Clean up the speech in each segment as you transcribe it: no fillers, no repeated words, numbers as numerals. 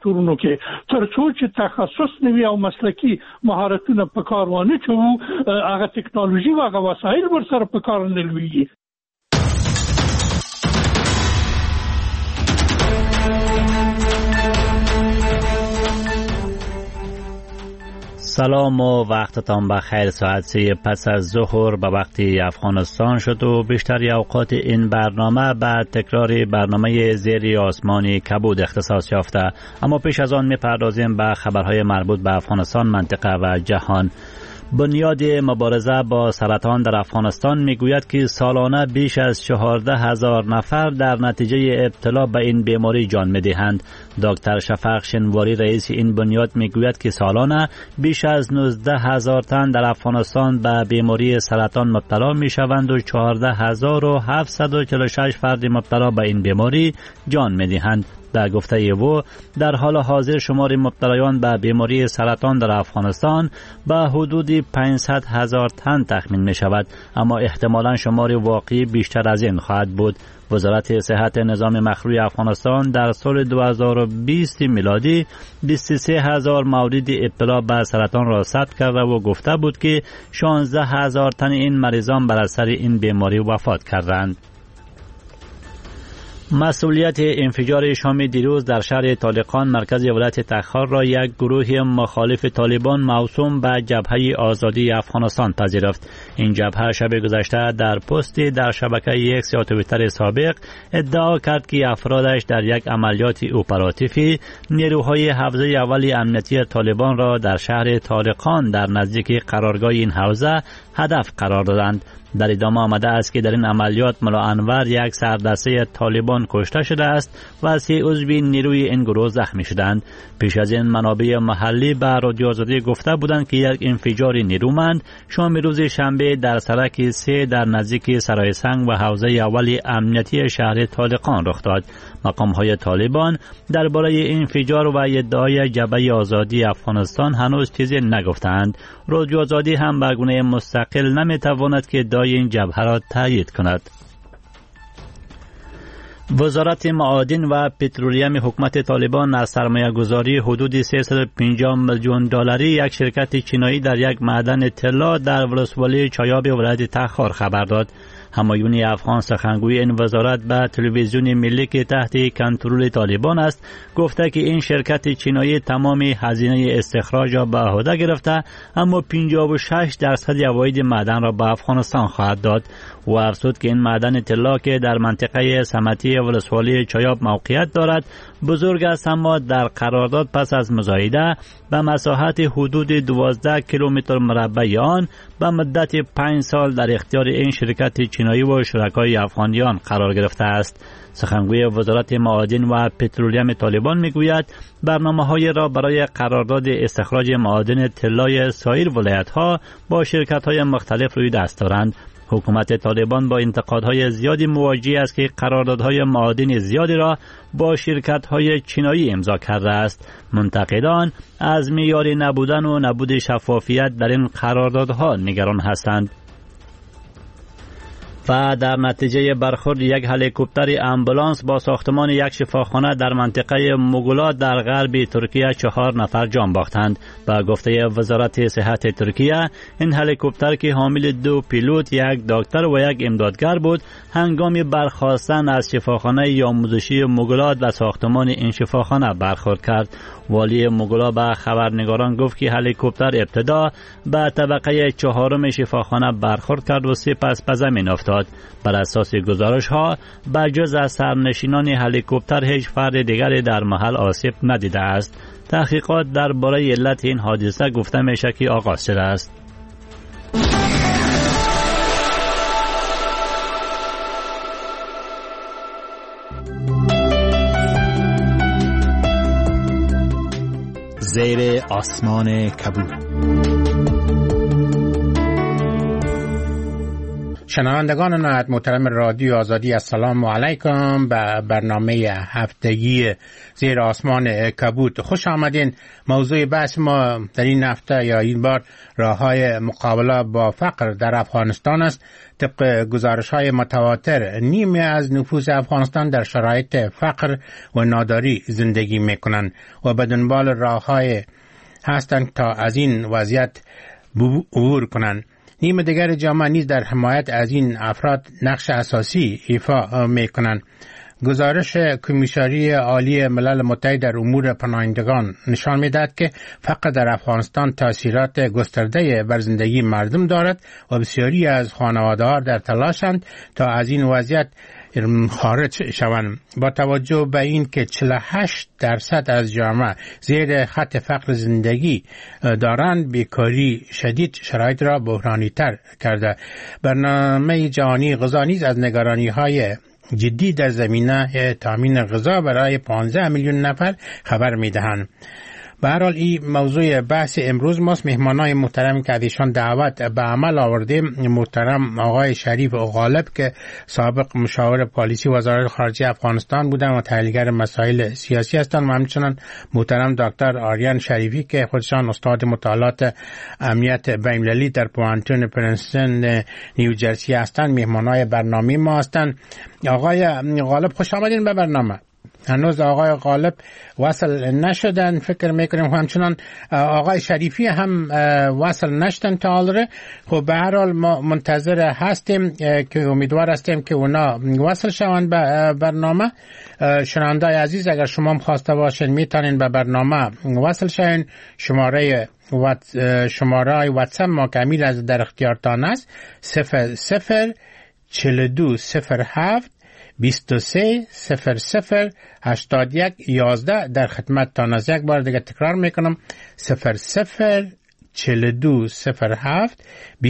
سکتورونو کې ترڅو چې تخصص نوي او مسلکي مهارتونه په کار وانه چوو هغه ټکنالوژي او هغه وسایل ورسره په کار نه لوي. سلام و وقتتان بخیر. ساعت 3 پس از ظهر به وقت افغانستان شد و بیشتر اوقات این برنامه به تکرار برنامه زیر آسمان کبود اختصاص یافته. اما پیش از آن می‌پردازیم به خبرهای مربوط به افغانستان، منطقه و جهان. بنیاد مبارزه با سرطان در افغانستان میگوید که سالانه بیش از 14,000 نفر در نتیجه ابتلا به این بیماری جان می‌دهند. دکتر شفق شنواری رئیس این بنیاد میگوید که سالانه بیش از 19,000 تن در افغانستان به بیماری سرطان مبتلا میشوند و 14,746 فرد مبتلا به این بیماری جان می‌دهند. در گفته او در حال حاضر شمار مبتلایان به بیماری سرطان در افغانستان به حدود 500,000 تن تخمین می شود، اما احتمالاً شمار واقعی بیشتر از این خواهد بود. وزارت صحت نظام مخروی افغانستان در سال 2020 میلادی 23,000 مورد ابتلا به سرطان را ثبت کرده و گفته بود که 16,000 تن این مریضان بر اثر این بیماری وفات کردند. مسئولیت انفجار شام دیروز در شهر طالقان مرکز ولایت تخار را یک گروه مخالف طالبان موسوم به جبهه آزادی افغانستان پذیرفت. این جبهه شب گذشته در پستی در شبکه ایکس یا توییتر سابق ادعا کرد که افرادش در یک عملیات اپراتیفی نیروهای حوزه اول امنیتی طالبان را در شهر طالقان در نزدیک قرارگاه این حوزه هدف قرار دادند. در ادامه آمده است که در این عملیات ملا انور یک سردسته طالبان کشته شده است و 3 عضو نیروی این گروه زخمی شدند. پیش از این منابع محلی به رادیو آزادی گفته بودند که یک انفجار نیرومند شام روز شنبه در سرک 3 در نزدیک سرای سنگ و حوزه اول امنیتی شهر طالقان رخ داد. مقام‌های طالبان درباره انفجار و ادعای جبهه آزادی افغانستان هنوز چیزی نگفتند. رادیو آزادی هم به گونه مستقل نمیتواند که ادعای این جبهه را تایید کند. وزارت معادن و پترولیم حکومت طالبان از سرمایه‌گذاری حدود 350 میلیون دلاری یک شرکت چینایی در یک معدن طلا در ولسوالی چایاب ولایت تخار خبر داد. همایون افغان سخنگوی این وزارت به تلویزیون ملی که تحت کنترل طالبان است گفته که این شرکت چینایی تمام هزینه استخراج را به عهده گرفته، اما 56% عواید معدن را به افغانستان خواهد داد. و افزود که این معدن طلا که در منطقه صنعتی ولسوالی چایاب موقعیت دارد بزرگ است، اما در قرارداد پس از مزایده به مساحت حدود 12 کیلومتر مربع آن به مدت 5 سال در اختیار این شرکت چینایی و شرکای افغانیان قرار گرفته است. سخنگوی وزارت معادن و پترولیم طالبان میگوید برنامه‌های را برای قرارداد استخراج معادن طلای سایر ولایت‌ها با شرکت‌های مختلف روی دست دارند. حکومت طالبان با انتقادهای زیادی مواجه است که قراردادهای معادن زیادی را با شرکت‌های چینایی امضا کرده است. منتقدان از معیار نبودن و نبود شفافیت در این قراردادها نگران هستند. و در نتیجه برخورد یک هلیکوپتر امبولانس با ساختمان یک شفاخانه در منطقه موگولا در غرب ترکیه 4 نفر جان باختند. با گفته وزارت صحت ترکیه این هلیکوپتر که حامل 2 پیلوت، یک دکتر و یک امدادگر بود، هنگام برخاستن از شفاخانه آموزشی موگولا و ساختمان این شفاخانه برخورد کرد. والی موگولا به خبرنگاران گفت که هلیکوپتر ابتدا به طبقه 4 شفاخانه برخورد کرد و سپس به زمین افتاد. بر اساس گزارش ها به جز از سرنشینان هلیکوپتر هیچ فرد دیگری در محل آسیب ندیده است. تحقیقات درباره علت این حادثه گفته میشه که آغاز شده است. زیر آسمان کبود. شنوندگان نهایت محترم رادیو آزادی، السلام علیکم به برنامه هفتگی زیر آسمان کبوت خوش آمدین. موضوع بحث ما در این هفته یا این بار راه‌های مقابله با فقر در افغانستان است. طبق گزارش‌های متواتر نیمی از نفوس افغانستان در شرایط فقر و ناداری زندگی می‌کنند و به دنبال راه‌های هستند تا از این وضعیت عبور کنند. نیم دیگر جامعه نیز در حمایت از این افراد نقش اساسی ایفا می‌کنند. گزارش کمیساری عالی ملل متحد در امور پناهندگان نشان می‌دهد که فقر در افغانستان تاثیرات گسترده بر زندگی مردم دارد و بسیاری از خانواده‌ها در تلاشند تا از این وضعیت خارج شوند. با توجه به این که 48% از جامعه زیر خط فقر زندگی دارند، بیکاری شدید شرایط را بحرانی تر کرده. برنامه جهانی غذا نیز از نگرانی‌های جدی در زمینه تامین غذا برای 15 میلیون نفر خبر می‌دهند. به هر حال این موضوع بحث امروز ماست. مهمانای محترم که ازشان دعوت به عمل آوردیم، محترم آقای شریف غالب که سابق مشاور پالیسی وزارت خارجه افغانستان بودند و تحلیلگر مسائل سیاسی هستند، و همچنین محترم دکتر آریان شریفی که خودشان استاد مطالعات امنیت بین‌المللی در پوانتون پرنستون نیوجرسی هستند. مهمانای برنامه ما هستند. آقای غالب خوش آمدین به برنامه. هنوز آقای غالب وصل نشدن فکر میکنیم، همچنان آقای شریفی هم وصل نشدن تا حالا. خب به هر حال ما منتظر هستیم که امیدوار هستیم که اونا وصل شوند به برنامه. شنوندای عزیز، اگر شما خواسته باشین میتونین به برنامه وصل شوین. شماره واتساپ ما کمیل از در اختیارتان است. 004207 23008111 در خدمت تان از. یک بار دیگه تکرار میکنم، 004207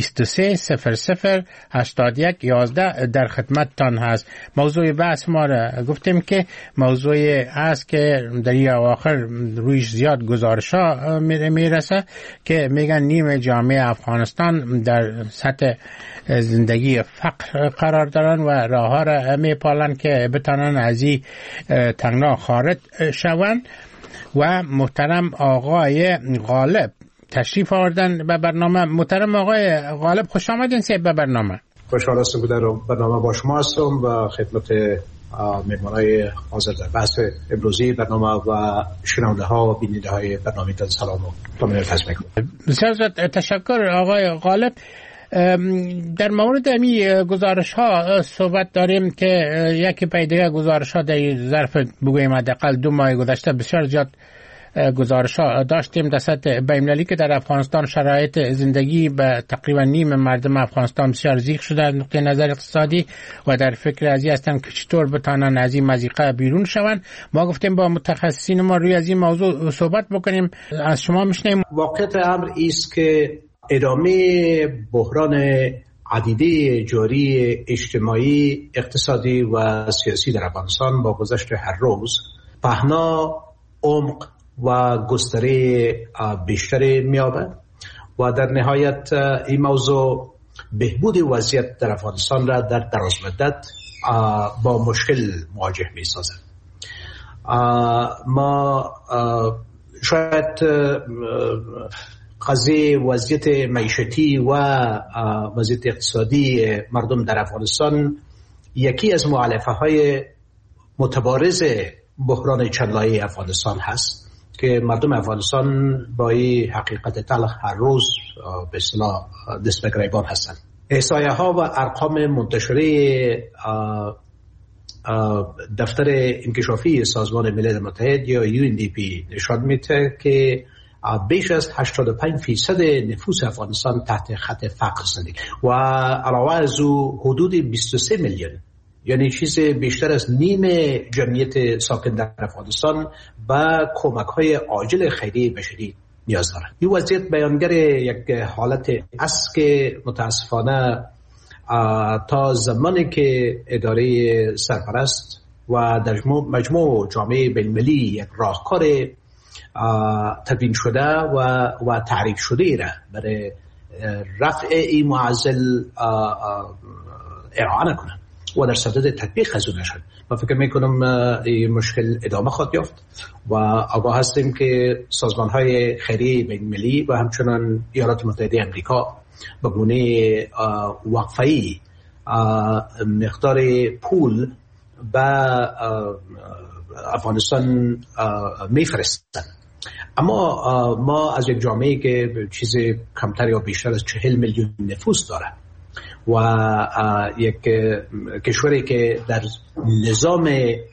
23008111 در خدمت تان هست. موضوع بحث ما را گفتیم که موضوع است که در این اواخر رویش زیاد گزارش ها میرسه که میگن نیم جامعه افغانستان در سطح زندگی فقر قرار دارن و راه ها را میپالن که بتانن از این تنگنا خارج شوند. و محترم آقای غالب تشریف آوردن به برنامه. محترم آقای غالب خوش آمدین به برنامه. خوشحال هستم که در برنامه با شما هستم و خدمت مهمانای حاضر در بحث امروزی برنامه و شنونده ها و بیننده های برنامه تان سلام و تمنیت عرض میکنم. بسیار تشکر آقای غالب. در مورد این گزارش ها صحبت داریم که یکی پای دیگه گزارش ها در ظرف بگوییم حداقل 2 ماه گذشته بسیار زیاد گزارش ها داشتیم در سطح بین‌المللی که در افغانستان شرایط زندگی به تقریبا نیم مردم افغانستان بسیار ضیق شده از نقطه نظر اقتصادی و در فکر از این هستند که چطور بتانن از این مضیقه بیرون شوند. ما گفتیم با متخصصین ما روی از این موضوع صحبت بکنیم. از شما میشنیم. واقعیت امر است که ادامه بحران عدیده جاری اجتماعی، اقتصادی و سیاسی در افغانستان با گذشت هر روز پهنا، عمق و گستره بیشتری می‌یابد و در نهایت این موضوع بهبود وضعیت در افغانستان را در دراز مدت با مشکل مواجه می‌سازد. ما شاید قضیه وضعیت معیشتی و وضعیت اقتصادی مردم در افغانستان یکی از مؤلفه‌های متبارز بحران چند لایه افغانستان هست که مردم افغانستان با این حقیقت تلخ هر روز به اصطلاح دست به گریبان هستند. احصایه ها و ارقام منتشره دفتر انکشافی سازمان ملل متحد یا UNDP نشان میده که بیش از 85% نفوس افغانستان تحت خط فقر زندگی و علاوه از او حدود 23 میلیون، یعنی چیز بیشتر از نیم جمعیت ساکن در افغانستان با کمک‌های عاجل خیریه بشری نیاز دارند. این وضعیت بیانگر یک حالت است که متاسفانه تا زمانی که اداره سرپرست و در مجموع جامعه بین‌المللی یک راهکار تدوین شده و تعریف شده را برای رفع این معضل ارائه نکنن و در صدد تطبیق از اون نشد. من فکر میکنم این مشکل ادامه خواهد یافت و آگاه هستیم که سازمان‌های خیریه بین‌المللی و همچنان ایالات متحده آمریکا به گونه وقفه‌ای مقدار پول به افغانستان میفرستند. اما ما از یک جامعه که چیز کمتر یا بیشتر از 40 میلیون نفوس داره و یک کشوری که در نظام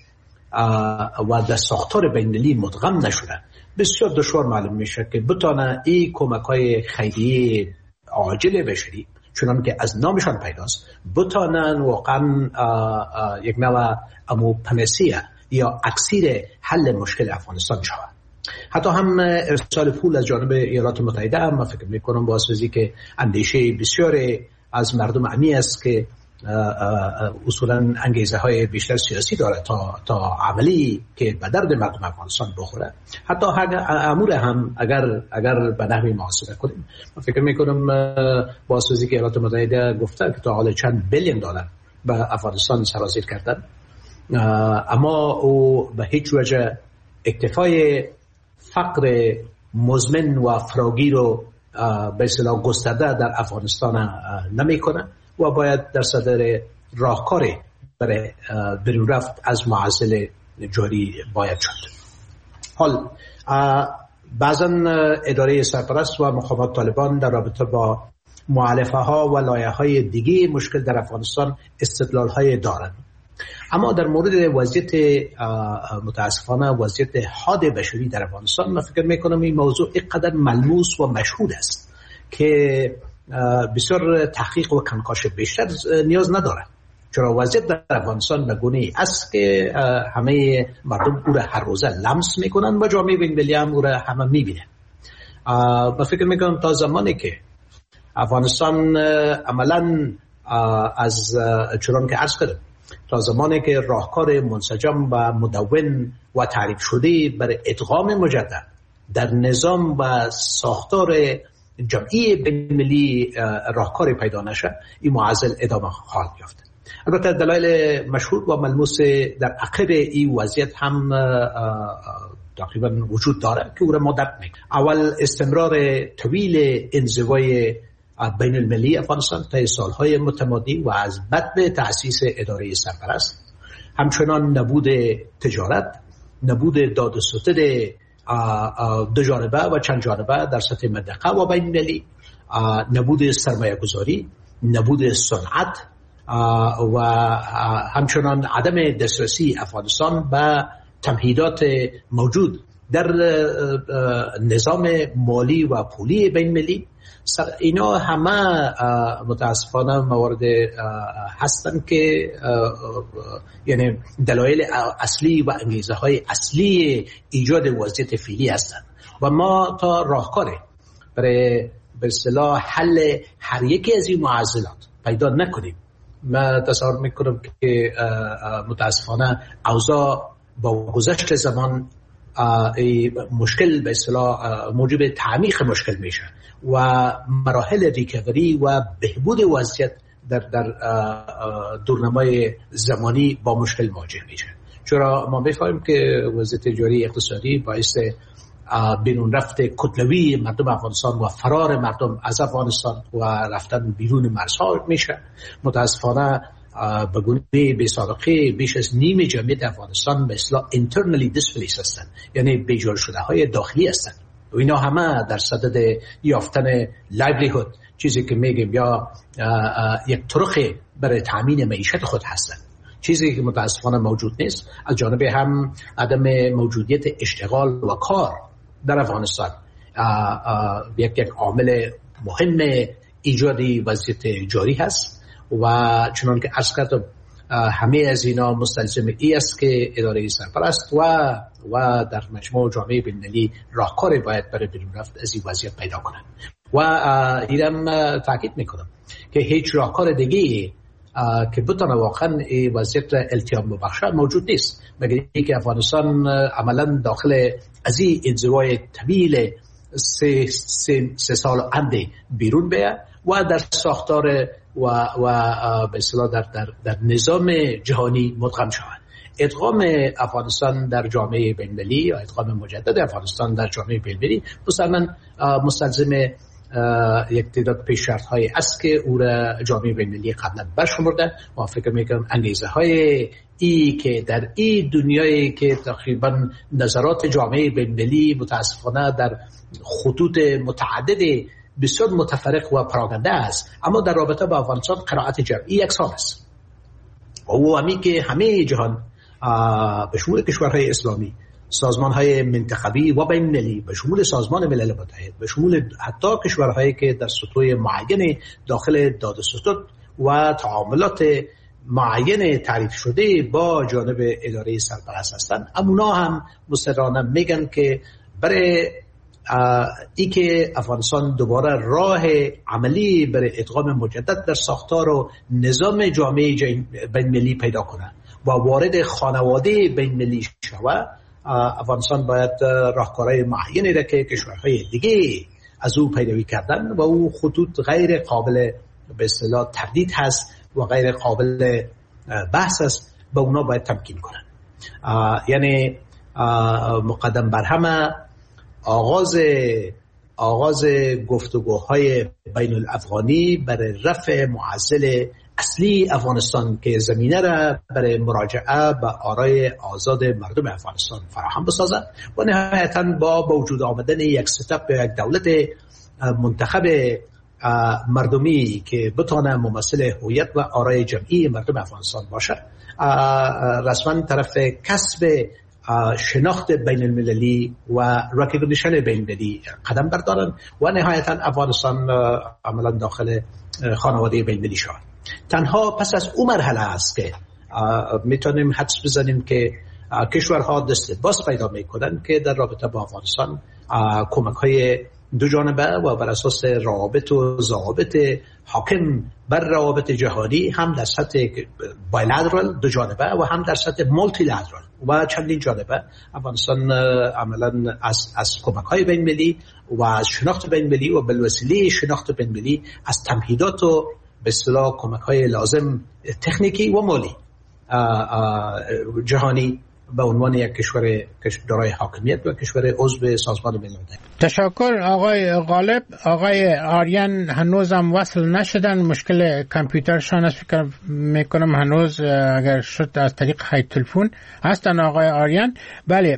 و در ساختار بین‌المللی مدغم نشده، بسیار دشوار معلوم میشه که بتونه این کمک‌های خیریه عاجل بشری چون که از نامشان پیداست بتونن واقعا یک نوع پنسیه یا اکسیر حل مشکل افغانستان شود. حتی هم ارسال پول از جانب ایالات متحده هم من فکر میکنم با اساسی که اندیشه بسیاری از مردم عمی است که اصولا انگیزه های بیشتر سیاسی داره تا عملی که به درد مردم افغانستان بخوره. حتی امور هم اگر به نحوی محاسبه کنیم من فکر میکنم با اساسی که ایالات متحده گفته که تا حالا چند بیلیون دلار به افغانستان سرازیر کردن، اما او به هیچ وجه اکتفای فقر مزمن و فراگیر رو به اصطلاح گسترده در افغانستان نمیکنه و باید در صدر راهکاری برای بیرون رفت از معضل جاری باید شد. حال بعضا اداره سرپرست و مقامات طالبان در رابطه با مؤلفه ها و لایحه های دیگه مشکل در افغانستان استدلال های دارند، اما در مورد وضعیت متاسفانه وضعیت حاد بشری در افغانستان من فکر میکنم این موضوع اینقدر ملموس و مشهود است که بسیار تحقیق و کنکاش بیشتر نیاز نداره، چرا وضعیت در افغانستان به گونه‌ای است که همه مردم او را هر روزه لمس میکنن و جامعه بین‌المللی هم او را همه میبینه. من فکر میکنم تا زمانی که افغانستان عملا از چنان که عرض کردم تا زمانی که راهکار منسجم و مدون و تعریف شده برای ادغام مجدد در نظام و ساختار جمعی بین‌المللی راهکاری پیدا نشه، این معضل ادامه خواهد یافت. البته دلایل مشهود و ملموس در عقب این وضعیت هم تقریبا وجود داره که او را مدت میکنه. اول استمرار طویل انزوای بین المللی افغانستان تا سالهای متمادی و از بدء تأسیس اداره سرپرست، همچنان نبود تجارت، نبود داد و ستد دو جانبه و چند جانبه در سطح منطقه و بین المللی، نبود سرمایه گذاری، نبود صنعت و همچنان عدم دسترسی افغانستان به تمهیدات موجود در نظام مالی و پولی بین المللی. اینا همه متاسفانه موارد هستند که یعنی دلایل اصلی و انگیزه های اصلی ایجاد وضعیت فعلی هستند و ما تا راهکاری برای به اصطلاح حل هر یکی از این معضلات پیدا نکنیم، من تصور میکنم که متاسفانه اوضاع با گذشت زمان مشکل به اصطلاح موجب تعمیق مشکل میشه و مراحل ریکوری و بهبود وضعیت در دورنمای زمانی با مشکل مواجه میشه. چرا ما بفهمیم که وضعیت جاری اقتصادی باعث بیرون رفت کتلوی مردم افغانستان و فرار مردم از افغانستان و رفتن بیرون مرزها میشه. متاسفانه به گونه بی‌سابقه بیش از نیم جمعیت افغانستان به اصطلاح internally displaced هستند، یعنی بیجار شده های داخلی هستند و اینا همه در صدد یافتن livelihood، چیزی که میگیم یا یک طرق برای تامین معیشت خود هستند، چیزی که متاسفانه موجود نیست. از جانب هم عدم موجودیت اشتغال و کار در افغانستان یک عامل مهم ایجادی وضعیت جاری هست و چنان که عرض کردم همه از اینا مستلزم ای است که اداره سرپرست و در مجموع جامعه بین‌المللی راهکاری باید برای بیرون رفت از این وضعیت پیدا کنند و اینم تاکید میکنم که هیچ راهکار دیگه که بتونه واقعا وضعیت التیام ببخشه موجود نیست مگر اینکه افغانستان عملا داخل از این انزوای طویل 3 سال اند بیرون بیاد و در ساختار و به اصطلاح در نظام جهانی مدغم شوند. ادغام افغانستان در جامعه بین‌المللی یا ادغام مجدد افغانستان در جامعه بین‌المللی مسلماً مستلزم یک تعداد پیش‌شرط‌های است که او را جامعه بین‌المللی قبلا برشمرده و فکر می‌کنم انگیزه‌های که در این دنیایی که تقریباً نظرات جامعه بین‌المللی متاسفانه در خطوط متعدد بسیار متفرق و پراکنده است، اما در رابطه با افغانستان قرائت جمعی یکسان است و او همی که همه جهان به شمول کشورهای اسلامی، سازمان‌های منطقوی و بین‌المللی، به شمول سازمان ملل متحد، به شمول حتی کشورهایی که در سطوح معین داخل دادوستد و تعاملات معین تعریف شده با جانب اداره سرپرست هستند، اونا هم مصرانه میگن که برای ای که افغانستان دوباره راه عملی برای ادغام مجدد در ساختار و نظام جامعه بین‌المللی پیدا کنه و وارد خانواده بین‌المللی شود، افغانستان باید راهکارهای معینی را که کشورهای دیگه از او پیروی کردن و او خطوط غیر قابل به اصطلاح تردید هست و غیر قابل بحث است، به اونا باید تمکین کنن. یعنی مقدم بر همه آغاز گفتگوهای بین الافغانی برای رفع معضل اصلی افغانستان که زمینه را برای مراجعه به آرای آزاد مردم افغانستان فراهم بسازد و نهایتاً با وجود آمدن یک ستاپ یک دولت منتخب مردمی که بتونه ممثل هویت و آرای جمعی مردم افغانستان باشه، رسما طرف کسب شناخت بین المللی و رکگنیشن بین المللی قدم بردارن و نهایتا افغانستان عملا داخل خانواده بین المللی شود. تنها پس از اون مرحله است که میتونیم حدس بزنیم که کشورها دست باز پیدا میکنن که در رابطه با افغانستان کمک های دو جانبه و بر اساس روابط و ضوابط حاکم بر روابط جهانی هم در سطح بایلترال دو جانبه و هم در سطح مولتیلترال و چندین جانبه افغانستان عملا از کمک های بین المللی و از شناخت بین المللی و بالوسیله شناخت بین المللی از تمهیدات و به اصطلاح کمک های لازم تکنیکی و مالی جهانی به عنوان یک کشور دارای حاکمیت و کشور عضو سازمان ملل متحد. تشکر آقای غالب. آقای آریان هنوزم وصل نشدن، مشکل کامپیوترشان است، فکر میکنم هنوز اگر شد از طریق خط تلفن هستن. آقای آریان، بله.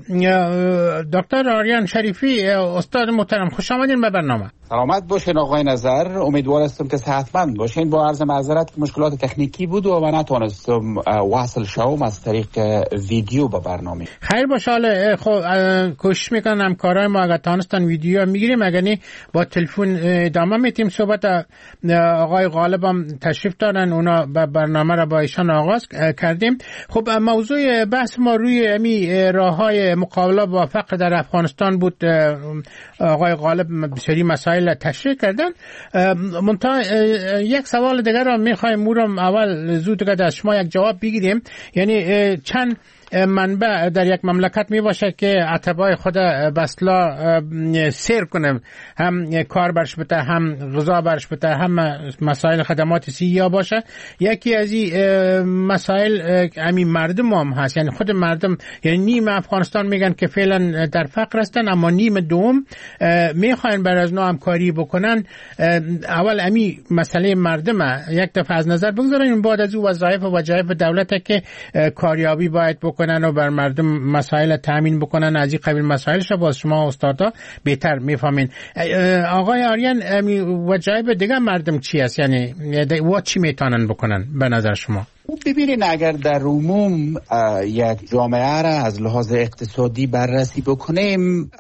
دکتر آریان شریفی، استاد محترم، خوش آمدین به برنامه. سلامت باشین آقای نظر، امیدوار هستم که صحتمند باشین. با عرض معذرت مشکلات تکنیکی بود و من نتونستم وصل شوم از طریق ویدیو به برنامه. خیر باشه، حالا خب کوشش میکنم همکارای ما اگر تونستن ویدیو میگیریم، اگر نه با تلفن ادامه میتیم. صحبت آقای غالب هم تشریف دارن، اونا برنامه را با ایشان آغاز کردیم. خب موضوع بحث ما روی امی راههای مقابله با فقر در افغانستان بود. آقای غالب بسیاری مسائل تشریح کردن. منتها یک سوال دیگر را میخوایم اونم اول زود از شما یک جواب بگیریم. یعنی چند منبع در یک مملکت می باشه که اتباع خود بسلا سیر کنه، هم کار برش بده، هم غذا برش بده، هم مسائل خدمات سیاه باشه. یکی از این مسائل همین مردم هم هست، یعنی خود مردم، یعنی نیم افغانستان میگن که فعلا در فقر هستن، اما نیم دوم میخواین بر از نوع همکاری بکنن. اول همین مسئله مردم یک دفعه از نظر بگذارین، بعد از او وظایف دولت که کاریابی باید بکنن و بر مردم مسائل تامین بکنن. از این قبیل مسائلش باز شما استادا بهتر میفهمین. آقای آریان، وظایف دیگه مردم چی است؟ یعنی و چی میتونن بکنن به نظر شما؟ ببینین، اگر در عموم یک جامعه را از لحاظ اقتصادی بررسی بکنیم،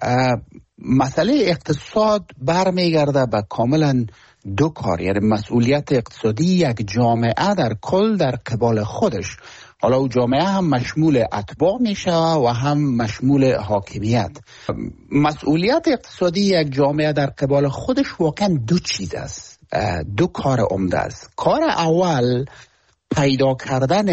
مسئله اقتصاد برمیگرده به کاملا دو کار، یعنی مسئولیت اقتصادی یک جامعه در کل در قبال خودش. حالا او جامعه هم مشمول اتباع میشه و هم مشمول حاکمیت. مسئولیت اقتصادی یک جامعه در قبال خودش واقعا دو چیز است، دو کار عمده است. کار اول پیدا کردن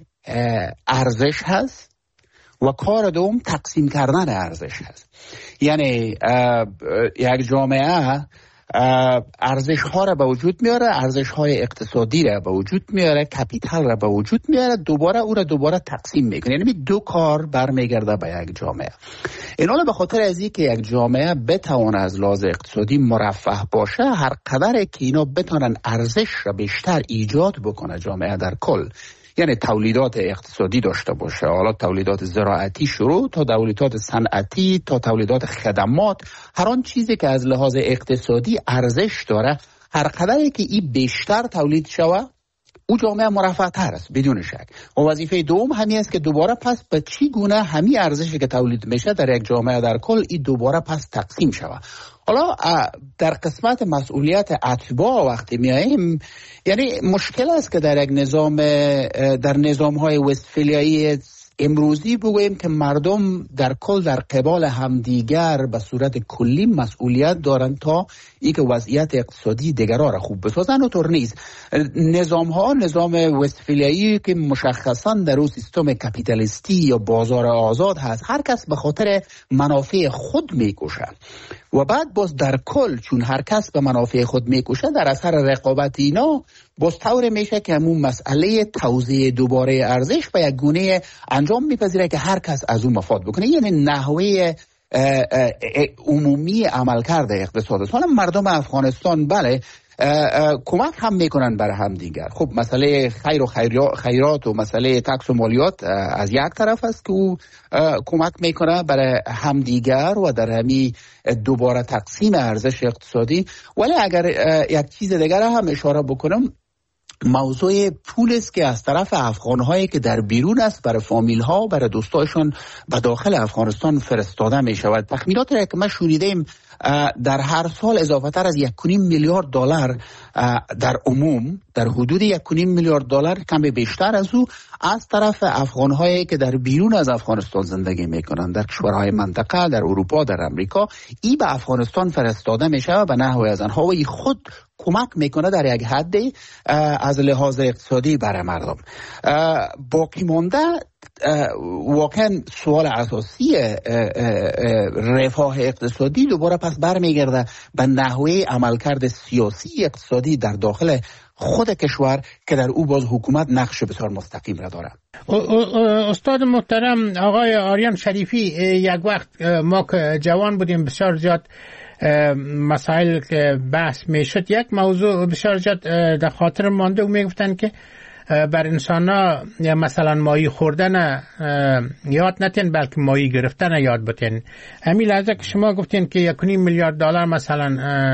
ارزش هست و کار دوم تقسیم کردن ارزش هست. یعنی یک جامعه ارزش ها را به وجود میاره، ارزش های اقتصادی را به وجود میاره، کپیتال را به وجود میاره، دوباره تقسیم میکنه. یعنی دو کار برمیگرده به یک جامعه. این به خاطر از اینکه یک جامعه بتونه از لحاظ اقتصادی مرفه باشه، هر قدر که اینا بتونن ارزش را بیشتر ایجاد بکنه جامعه در کل، یعنی تولیدات اقتصادی داشته باشه، حالا تولیدات زراعتی شروع تا تولیدات صنعتی تا تولیدات خدمات، هر آن چیزی که از لحاظ اقتصادی ارزش داره، هر قدری که این بیشتر تولید شوه او جامعه مرفه تر است بدون شک. و وظیفه دوم همین است که دوباره پس به چی گونه همین ارزشی که تولید میشه در یک جامعه در کل این دوباره پس تقسیم شوه. حالا در قسمت مسئولیت اتباع وقتی میاییم، یعنی مشکل است که در یک در نظام‌های وستفالیایی امروزی بگوییم که مردم در کل در قبال همدیگر به صورت کلی مسئولیت دارند تا اینکه وضعیت اقتصادی دیگرها را خوب بسازن. اونطور نیست. نظام وستفالیایی که مشخصا در اون سیستم کپیتالیستی یا بازار آزاد هست، هر کس به خاطر منافع خود میکوشه و بعد باز در کل چون هر کس به منافع خود میکوشه، در اثر رقابت اینا باز طور میشه که همون مسئله توزیع دوباره ارزش به یک گونه انجام میپذیره که هر کس از اون مفاد بکنه. یعنی نحوه عمومی عملکرد اقتصاد است. حالا مردم افغانستان بله کمک هم میکنن برای هم دیگر. خب مسئله خیر و خیرات و مسئله تکس و مالیات از یک طرف است که او کمک میکنه برای هم دیگر و در همی دوباره تقسیم ارزش اقتصادی. ولی اگر یک چیز دیگر هم اشاره بکنم، موضوع پول است که از طرف افغان‌هایی که در بیرون است برای فامیل‌ها و برای دوستایشون به داخل افغانستان فرستاده می شود. تخمینات را که ما شنیدیم در هر سال اضافه تر از 1.5 میلیارد دلار در عموم، در حدود 1.5 میلیارد دلار کم بیشتر از او از طرف افغان‌هایی که در بیرون از افغانستان زندگی می‌کنند، در کشورهای منطقه، در اروپا، در امریکا، این به افغانستان فرستاده میشه و به نحو از آنها و خود کمک میکنه در یک حدی از لحاظ اقتصادی برای مردم. باقی مانده واقعا سوال اساسی رفاه اقتصادی دوباره پس برمیگرده به نحوه عملکرد سیاسی اقتصادی در داخل خود کشور که در او باز حکومت نقش بسیار مستقیم را داره. استاد محترم آقای آریان شریفی، یک وقت ما که جوان بودیم بسیار زیاد مسائل که بحث میشد، یک موضوع بسیار زیاد در خاطر مانده و میگفتن که بر انسانا مثلا ماهی خوردن یاد نتین بلکه ماهی گرفتن یاد بتین. همین لحظه که شما گفتین که 1.5 میلیارد دلار مثلا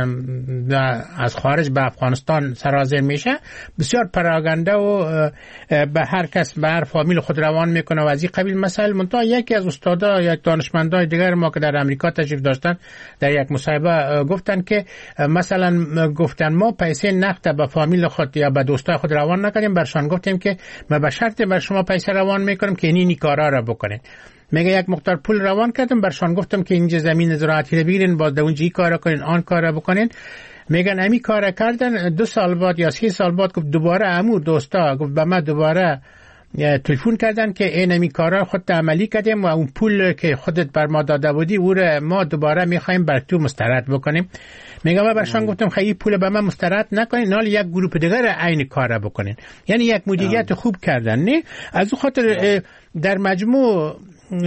از خارج به افغانستان سرازیر میشه، بسیار پراگنده و به هر کس به هر فامیل خود روان میکنه و از این قبیل مسائل. منتها یکی از استادا یا دانشمندای دیگر ما که در امریکا تشریف داشتن در یک مصاحبه گفتن که مثلا گفتن ما پیسه نقد به فامیل خود یا به دوستای خود روان نکنیم، برشان گفتیم که ما به شرط بر شما پیسه روان میکنم که اینی کارا را بکنین. میگه یک مقدار پول روان کردم، برشان گفتم که اینجا زمین زراعتی رو بگیرین، باز در اونجا این کارا کنین، آن کارا بکنین. میگن امی کارا کردن، 2 سال بعد یا 3 سال بعد گفت دوباره امو دوستا گفت به ما دوباره تلفن کردن که این امی کارا خود عملی کردیم و اون پول که خودت بر ما داده بودی او رو ما دوباره میخوایم بر تو مسترد بکنیم. میگم من برشان گفتم خیلی پول به من مسترد نکنین، حالا یک گروه دیگر عین کارا بکنین. یعنی یک مدیریت خوب کردن. نه از اون خاطر در مجموع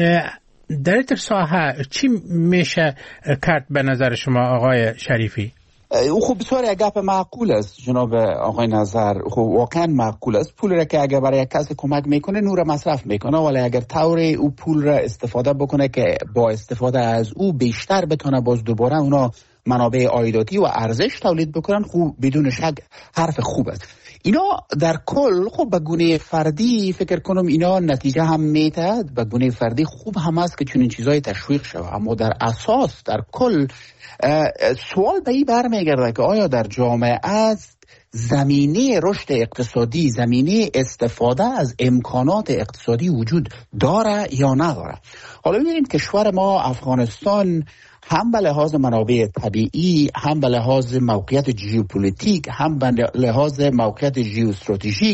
در ساحه چی میشه کرد به نظر شما آقای شریفی؟ خب بسیار یک گپ معقول است جناب آقای نظر. خب واقعا معقول است. پول را که اگر برای یک کسی کمک میکنه نور مصرف میکنه، ولی اگر طور او پول را استفاده بکنه که با استفاده از او بیشتر بتونه باز دوباره اونا منابع عایداتی و ارزش تولید بکنن، خوب بدون شک حرف خوب است. اینا در کل خب به گونه فردی فکر کنم اینا نتیجه هم میده، به گونه فردی خوب هم است که چنین چیزای تشویق شود، اما در اساس در کل سوال به این برمیگرده که آیا در جامعه است زمینه رشد اقتصادی، زمینه استفاده از امکانات اقتصادی وجود داره یا نداره. حالا ببینید کشور ما افغانستان هم به لحاظ منابع طبیعی، هم به لحاظ موقعیت ژئوپلیتیک، هم به لحاظ موقعیت ژئواستراتژیک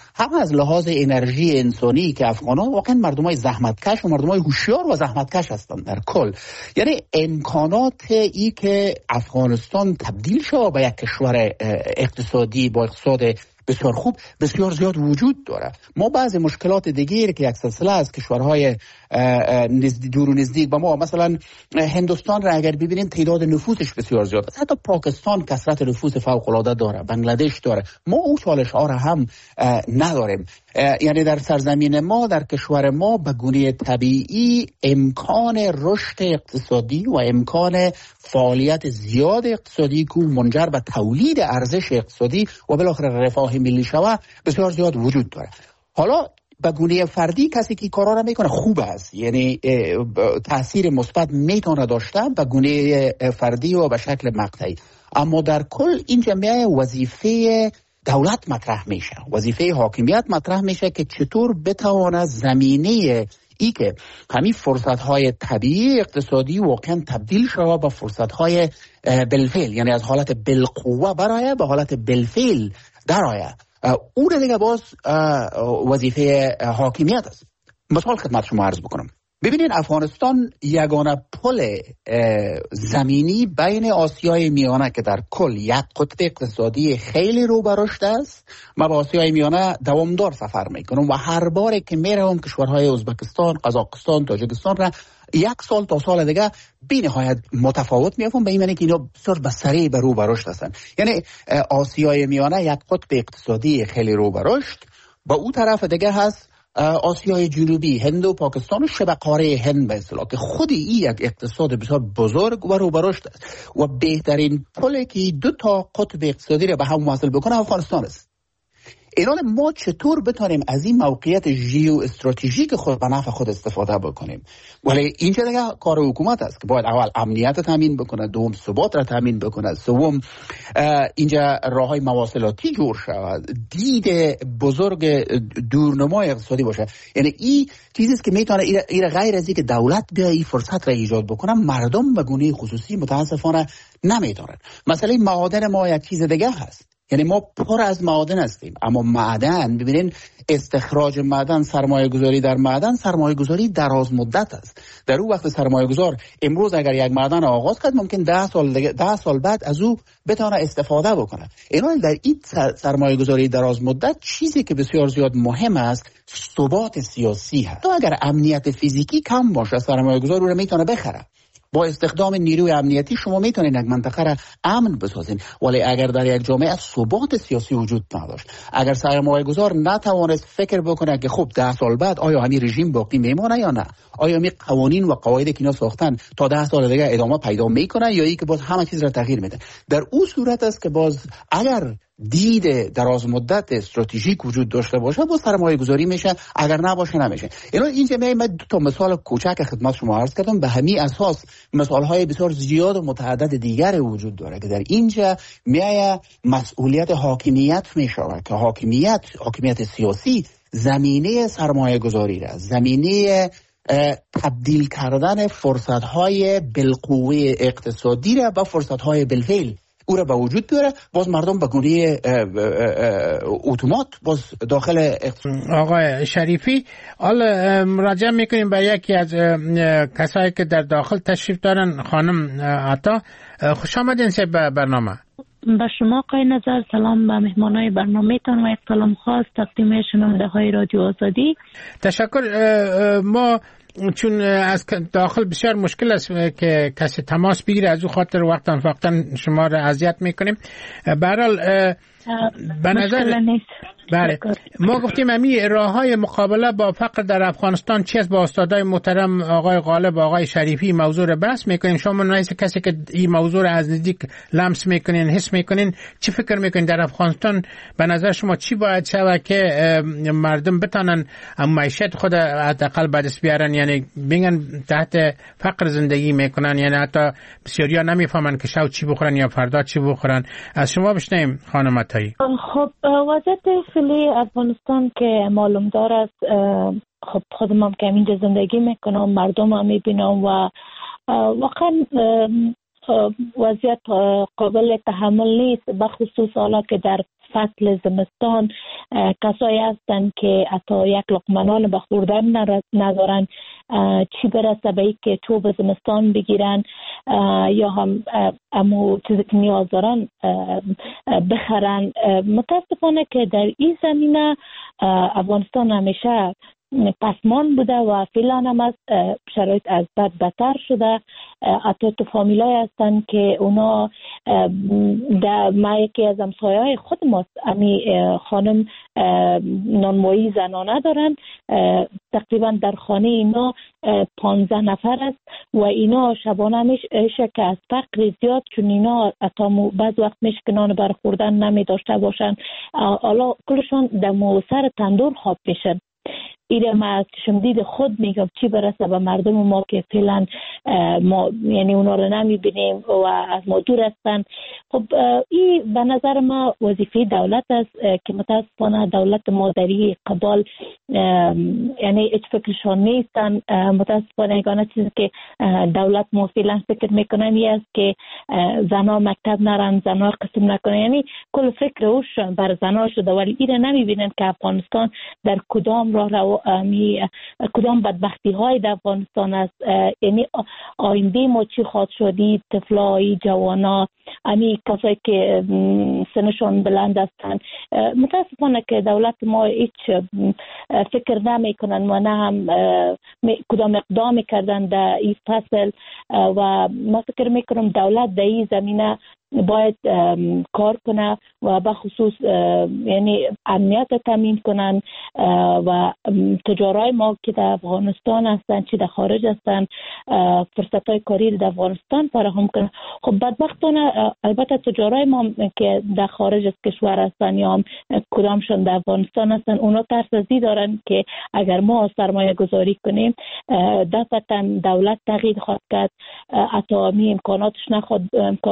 هم از لحاظ انرژی انسانی که افغانان واقعا مردمای زحمتکش و مردمای هوشیار و زحمتکش هستند در کل. یعنی امکانات ای که افغانستان تبدیل شود به یک کشور اقتصادی با اقتصاد بسیار خوب بسیار زیاد وجود داره. ما بعضی مشکلات دیگری که یک سلسله از کشورهای دور و نزدیک با ما، مثلا هندوستان را اگر ببینیم تعداد نفوسش بسیار زیاد است، حتی پاکستان کثرت نفوس فوق العاده داره، بنگلادش داره، ما اون چالش ها را هم نداریم. یعنی در سرزمین ما، در کشور ما به گونه طبیعی امکان رشد اقتصادی و امکان فعالیت زیاد اقتصادی که منجر به تولید ارزش اقتصادی و بالاخره رفاه ملی شود بسیار زیاد وجود داره. حالا به گونه فردی کسی که کارا را میکنه خوب است، یعنی تاثیر مثبت میتونه داشته به گونه فردی و به شکل مقطعی، اما در کل این جمعیت وظیفه دولت مطرح میشه، وظیفه حاکمیت مطرح میشه که چطور بتواند زمینه ای که همین فرصت‌های طبیعی اقتصادی واقعا تبدیل شود به فرصت‌های بالفعل، یعنی از حالت بالقوه برای به حالت بالفعل درآید. اون دیگه باز وظیفه حاکمیت است. مثال خدمت شما عرض بکنم. ببینید افغانستان یگانه پل زمینی بین آسیای میانه که در کل یک قطب اقتصادی خیلی رو به رشد است. ما به آسیای میانه دوامدار سفر میکنم و هر بار که میرم کشورهای ازبکستان، قزاقستان، تاجیکستان را یک سال تا سال دیگه بی نهایت متفاوت میافم، به این معنی که اینا بسیار به سریع به رو به رشد هستن. یعنی آسیای میانه یک قطب اقتصادی خیلی رو به رشد، با اون طرف دیگه هست آسیای جنوبی، هند و پاکستان و شبه قاره هند به اصطلاح که خودی یک اقتصاد بسیار بزرگ و رو به رشد است و بهترین پلی که دو تا قطب اقتصادی را به هم وصل بکنه افغانستان است. ایران ما چطور بتونیم از این موقعیت ژئو استراتژیک خود به نفع خود استفاده بکنیم؟ ولی اینجا دیگه کار حکومت است که باید اول امنیت تامین بکنه، دوم ثبات را تامین بکنه، سوم اینجا راههای مواصلاتی جور شود، دید بزرگ دورنمای اقتصادی باشه. یعنی این چیزی است که میتونه این غیر از اینکه دولت بیا این فرصت را ایجاد بکنه، مردم به گونه خصوصی متاسفانه نمیتونن. مثلا معادن ما یک چیز دیگه هست، یعنی ما پر از معادن هستیم، اما معدن ببینین استخراج معدن، سرمایه گذاری در معدن سرمایه گذاری دراز مدت است. در اون وقت سرمایه گذار امروز اگر یک معدن آغاز کرد ممکن 10 سال بعد از او بتونه استفاده بکنه. اینا در این سرمایه گذاری دراز مدت چیزی که بسیار زیاد مهم است ثبات سیاسی هست. تو اگر امنیت فیزیکی کم باشه سرمایه گذار رو میتونه بخره. با استخدام نیروی امنیتی شما میتونید یک منطقه را امن بسازین، ولی اگر در یک جامعه ثبات سیاسی وجود نداشت، اگر سرمایه گذار نتوانست فکر بکنه که خب 10 سال بعد آیا همین رژیم باقی میمونه یا نه، آیا همین قوانین و قواعدی که اینا ساختن تا 10 سال دیگه ادامه پیدا میکنه یا ای که باز همه چیز را تغییر میده، در اون صورت است که باز اگر دید دراز مدت استراتژیک وجود داشته باشه با سرمایه گذاری میشه، اگر نباشه نمیشه. اینجا من دو تا مثال کوچک خدمت شما عرض کردم، به همین اساس مثال های بسیار زیاد و متعدد دیگر وجود داره که در اینجا میایه مسئولیت حاکمیت میشه که حاکمیت سیاسی زمینه سرمایه گذاری را، زمینه تبدیل کردن فرصت های بالقوه اقتصادی را به فرصت های بالفعل او را به وجود بیاره، باز مردم به گونه اتومات باز داخل آقای شریفی. حالا مراجعه میکنیم به یکی از کسایی که در داخل تشریف دارن، خانم عطا. خوش آمدین به برنامه. با شما آقای نظر سلام به مهمانای برنامه تان و یک سلام خاص تقدیم شنونده های رادیو آزادی. تشکر. ما چون از داخل بسیار مشکل است که کسی تماس بگیره، از او خاطر وقتا شما را اذیت میکنیم. به هر حال به نظر بله ما گفتیم همین راههای مقابله با فقر در افغانستان چی است؟ با استادای محترم آقای غالب و آقای شریفی موضوع را بحث میکنیم. شما نایست کسی که این موضوع را از نزدیک لمس میکنین، حس میکنین، چی فکر میکنین در افغانستان به نظر شما چی باید شود که مردم بتانن معیشت خود حداقل به دست بیارن، یعنی بگن تحت فقر زندگی میکنن، یعنی حتی بسیاریا نمیفهمن که شب چی بخورن یا فردا چی بخورن. از شما بشنویم خانم عطایی. خب وضعیت فعلی افغانستان که معلوم دار است، خب خودم هم که اینجا زندگی میکنم، مردم هم میبینم و واقعا وضعیت قابل تحمل نیست، بخصوص حالا که در فصل زمستان کسایی هستند که حتی یک لقمه نان به خوردن ندارن، چی برسه به که چوب زمستان بگیرن یا هم امو چیزی که نیاز دارن بخرن. متاسفانه که در این زمینه افغانستان همیشه پسمان بوده و فعلا هم از شرایط از بد بدتر شده. حتی تو فامیلای هستن که اونا ما یکی از همسایه‌های خود ماست، امی خانم نانوایی زنانه دارن، تقریبا در خانه اینا 15 نفر است و اینا شبانه میشه که از فقر زیاد، چون اینا حتی بعض وقت میشه که نان بر خوردن نمی داشته باشن، حالا کلشون در سر تندور خواب میشن. ایره ما از چشمدید خود میگم چی برسه به مردم ما که فعلا ما یعنی اونا رو نمیبینیم و از ما دور هستن. خب این به نظر ما وظیفه دولت است که متاسفانه دولت ما در این قبال یعنی هیچ فکرشان نیستن. متاسفانه یگانه چیزی که دولت ما فعلا فکر میکنن این است که زنا مکتب نرن، زنا قسم نکنن، یعنی کل فکر اوشان بر زنا شده، ولی ایره نمیبینن که افغانستان در کدام راه کدام بدبختی های در افغانستان است. یعنی آینده ما چی خواهد شدی، طفلای جوانا، امی کسایی که سنشون بلند هستند. متاسفانه که دولت ما هیچ فکر نمی کنن و نه هم کدام اقدام کردن در این فصل و ما فکر میکنم دولت در این زمینه باید کار کنه و به خصوص یعنی امنیت تامین کنن و تجارای ما که در افغانستان هستن چی در خارج هستن فرصتای کاری در افغانستان فراهم کنن. خب بدبختانه البته تجارای ما که در خارج از کشور هستن یا هم کدامشون در افغانستان هستن، اونا ترس از این دارن که اگر ما سرمایه گذاری کنیم دفعتا دولت تغییر خواهد کرد، حتی امکاناتش نخواد،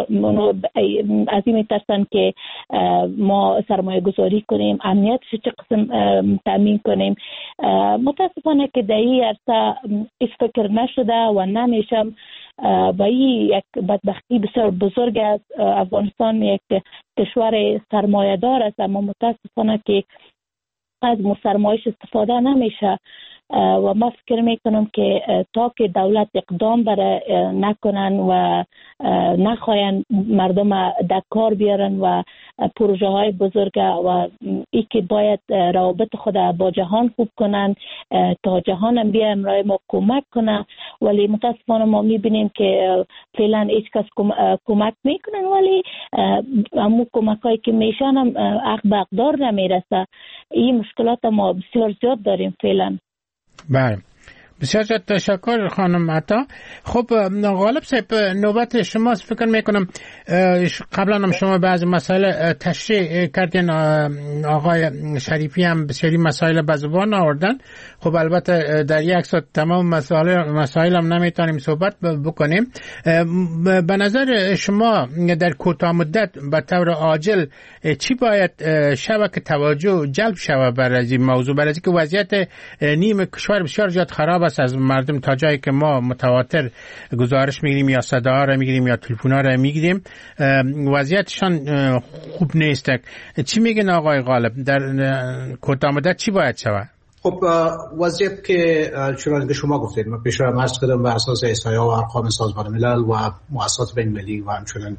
از این میترسن که ما سرمایه گذاری کنیم، امنیتش چه قسم تامین کنیم. متاسفانه که در این عرصه هیچ فکر نشده و نمیشم و این یک بدبختی بسیار بزرگ است. افغانستان یک کشور سرمایه دار است اما متاسفانه که از سرمایه‌اش استفاده نمیشه و ما فکر میکنم که تا که دولت اقدام برای نکنن و نخواین مردم در کار بیارن و پروژه های بزرگ و ای که باید روابط خود با جهان خوب کنن تا جهان هم بیا امرای ما کمک کنه، ولی متاسفانه ما میبینیم که فعلا هیچ کس کمک میکنن، ولی همون کمک هایی که میشن هم حق به اقدار نمیرسه. این مشکلات ما بسیار زیاد داریم فعلا. بله بسیار زیاد تشکر خانم عطا. خب غالب صاحب نوبت شماست. فکر میکنم قبلا هم شما بعضی مسائل تشریح کردین، آقای شریفی هم بسیاری مسائل به زبان آوردن. خب البته در یک ساعت تمام مسائل هم نمیتونیم صحبت بکنیم. به نظر شما در کوتاه مدت به طور عاجل چی باید شود که توجه جلب شود برای این موضوع، برای اینکه وضعیت نیم کشور بسیار زیاد خراب است از مردم، تا جایی که ما متواتر گزارش میگیریم یا صدا را میگیریم یا تلفن‌ها را میگیریم وضعیتشان خوب نیست. چی میگن آقای غالب در کوتاه مدت چی باید شود؟ خب وضعیت که چنانکه شما گفتید من پیش رو عرض کردم بر اساس احصایه‌ها و ارقام سازمان ملل و مؤسسات بین‌المللی و همچنین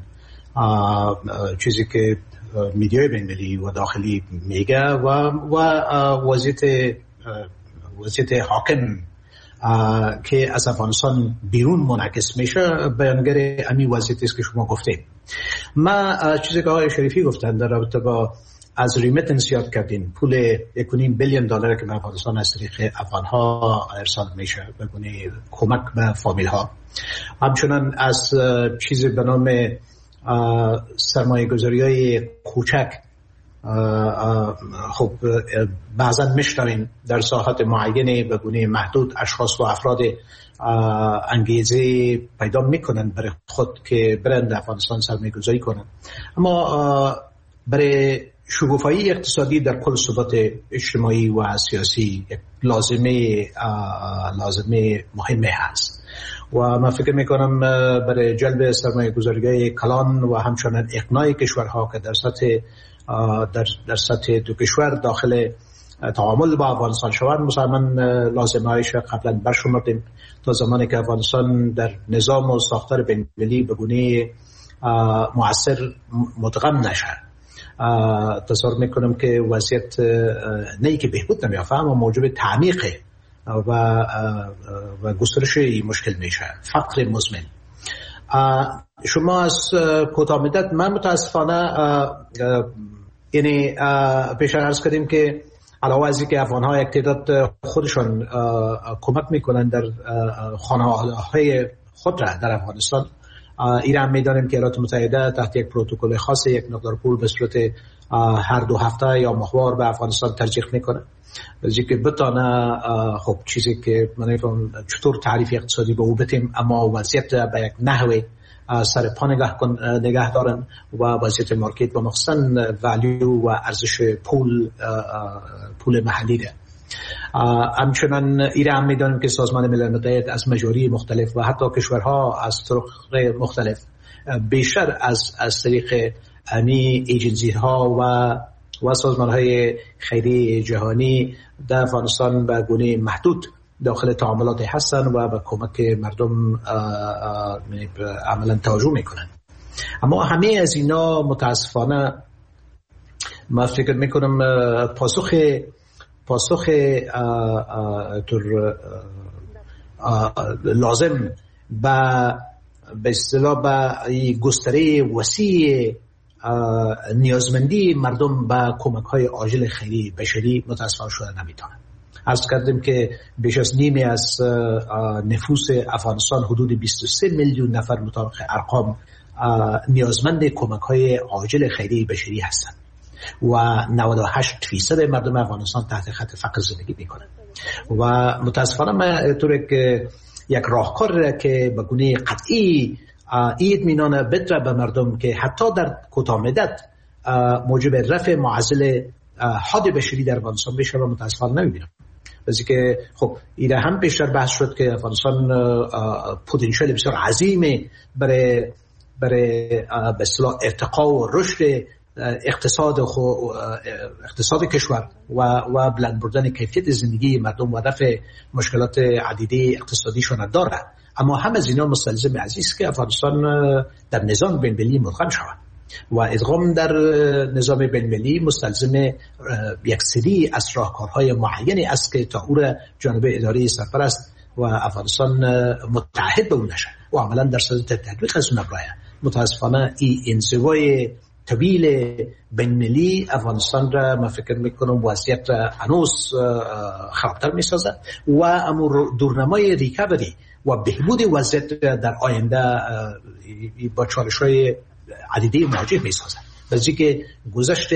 چیزی که میدیای بین‌المللی و داخلی میگه و وضعیت حاکم که از افغانستان بیرون منعکس میشه بیانگر امی وضعیتی است که شما گفتید. ما چیزی که آقای شریفی گفتن در رابطه با از ریمیتنس یاد کردین، پول 1.5 بیلیون دلار که به افغانستان از طریق افغان‌ها ارسال میشه به گونه کمک به فامیل‌ها، همچنان از چیزی به نام سرمایه‌گذاری‌های کوچک خب بعضا میشنویم در ساحات معینه به گونه محدود اشخاص و افراد انگیزه پیدا میکنن برای خود که برند افغانستان سرمایه گذاری کنن، اما برای شکوفایی اقتصادی در کل ثبات اجتماعی و سیاسی یک لازمه مهمه هست و من فکر میکنم برای جلب سرمایه گذاری‌های کلان و همچنین اقناع کشورها که در سطح در سطح دو کشور داخل تعامل با افغانستان شوند. مسلماً لازمه‌هایش قبلا برشمردیم. تا زمانی که افغانستان در نظام و ساختار بین‌المللی به گونه مؤثر مدغم نشه، تصور میکنم که وضعیت نه که بهبود نمیافته اما موجب تعمیق و گسترش مشکل میشه. فقر مزمن. شما از کوتاه مدت، من متاسفانه یعنی پیش عرض کردیم که علاوه از اینکه افغان‌ها یک تعداد خودشون کمک میکنن در خانه‌های خود را در افغانستان، ایران میدانیم که ایالات متحده تحت یک پروتکل خاص یک مقدار پول به صورت هر 2 هفته یا ماهوار به افغانستان ترجیح میکنه، بلکه که بتانه خب چیزی که من نمی‌فهمم چطور تعریف اقتصادی به او بدیم، اما وضعیت به یک نحوی سر پا نگه دارن و وضعیت مارکت و مخصوصا ولیو و ارزش پول محلی ده. همچنان ایران میدانیم که سازمان ملل متحد از مجاری مختلف و حتی کشورها از طرق مختلف بیشتر از طریق امی ایجنسی ها و سازمان های خیری جهانی در افغانستان به گونه محدود داخل تعاملات هستن و به کمک مردم عملا توجه میکنن. اما همه از اینا متاسفانه ما فکر میکنم پاسخ لازم به اصطلاح به گستره وسیع نیازمندی مردم به کمک های عاجل خیری بشری متاسفانه شده نمیتونه. عرض کردیم که بیش از نیمی از نفوس افغانستان حدود 23 میلیون نفر مطابق ارقام نیازمند کمک های عاجل خیری بشری هستند و 98% مردم افغانستان تحت خط فقر زندگی میکنند و متاسفانه من طوری که یک راهکار که به گونه قطعی اطمینان بده به مردم که حتی در کوتاه مدت موجب رفع معضل حاد بشری در افغانستان بشه و متاسفانه نمیبینم. بازی که خب ایره هم بیشتر بحث شد که افغانستان پتانسیل بسیار عظیمه برای به اصطلاح ارتقا و رشد اقتصاد کشور و بلند بردن کیفیت زندگی مردم و رفع مشکلات عدیده اقتصادیشون داره. اما هم از اینا مستلزم عزیز که افغانستان در نظام بین‌المللی مدغم شود و ادغام در نظام بین‌المللی مستلزم یک سری از راهکارهای معینی است که تا او را جانب اداره سرپرست و افغانستان متحد به اون نشه و عملا در صدد تطبیق از اون برای متاسفانه این انزوای طویل بین‌المللی افغانستان را من فکر میکنم وضعیت را هنوز خرابتر میسازه و امور دورنمای ریکاوری و بهبود وضعیت در آینده با چالش‌های عدیده مواجه میسازه. بلکه که گذشت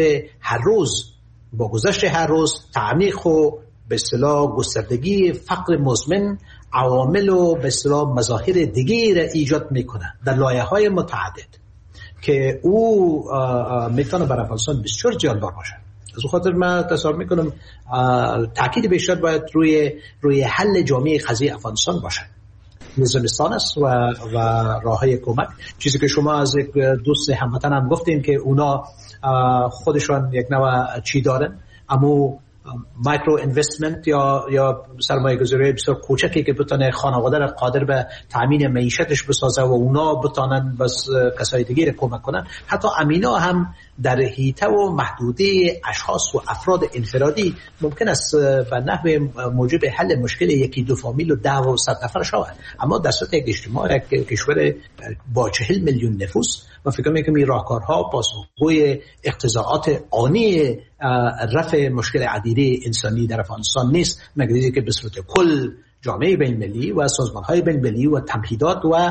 هر روز تعمیق و به اصطلاح گستردگی فقر مزمن عوامل و به اصطلاح مظاهر دیگه را ایجاد میکنه در لایه‌های متعدد که او میتونه برای افغانستان بسیار جانبار باشه. از خاطر من تصور میکنم تاکید بیشتر باید روی حل جامعه قضیه افغانستان باشه. نظامستان است و راههای کمک، چیزی که شما از یک دوست هموطن هم گفتین که اونا خودشان یک نوع چی دارن، اما مایکرو اینوستمنت یا سرمایه گذاری بسیار کوچکی که بتونه خانواده را قادر به تامین معیشتش بسازه و اونا بتونن بس کسای دیگه را کمک کنن. حتی امینا هم در حیطه و محدوده اشخاص و افراد انفرادی ممکن است به نحو موجب حل مشکل یکی دو فامیل و 10 و 100 نفر شود، اما در سطح یک اجتماع یک کشور با 40 میلیون نفوس و فکر می‌کنم این راهکارها پاسخگوی اقتضاعات آنی رفع مشکل عدیده انسانی در افغانستان نیست، مگر اینکه به صورت کل جامعه بین‌المللی و سازمان‌های بین‌المللی و تمهیدات و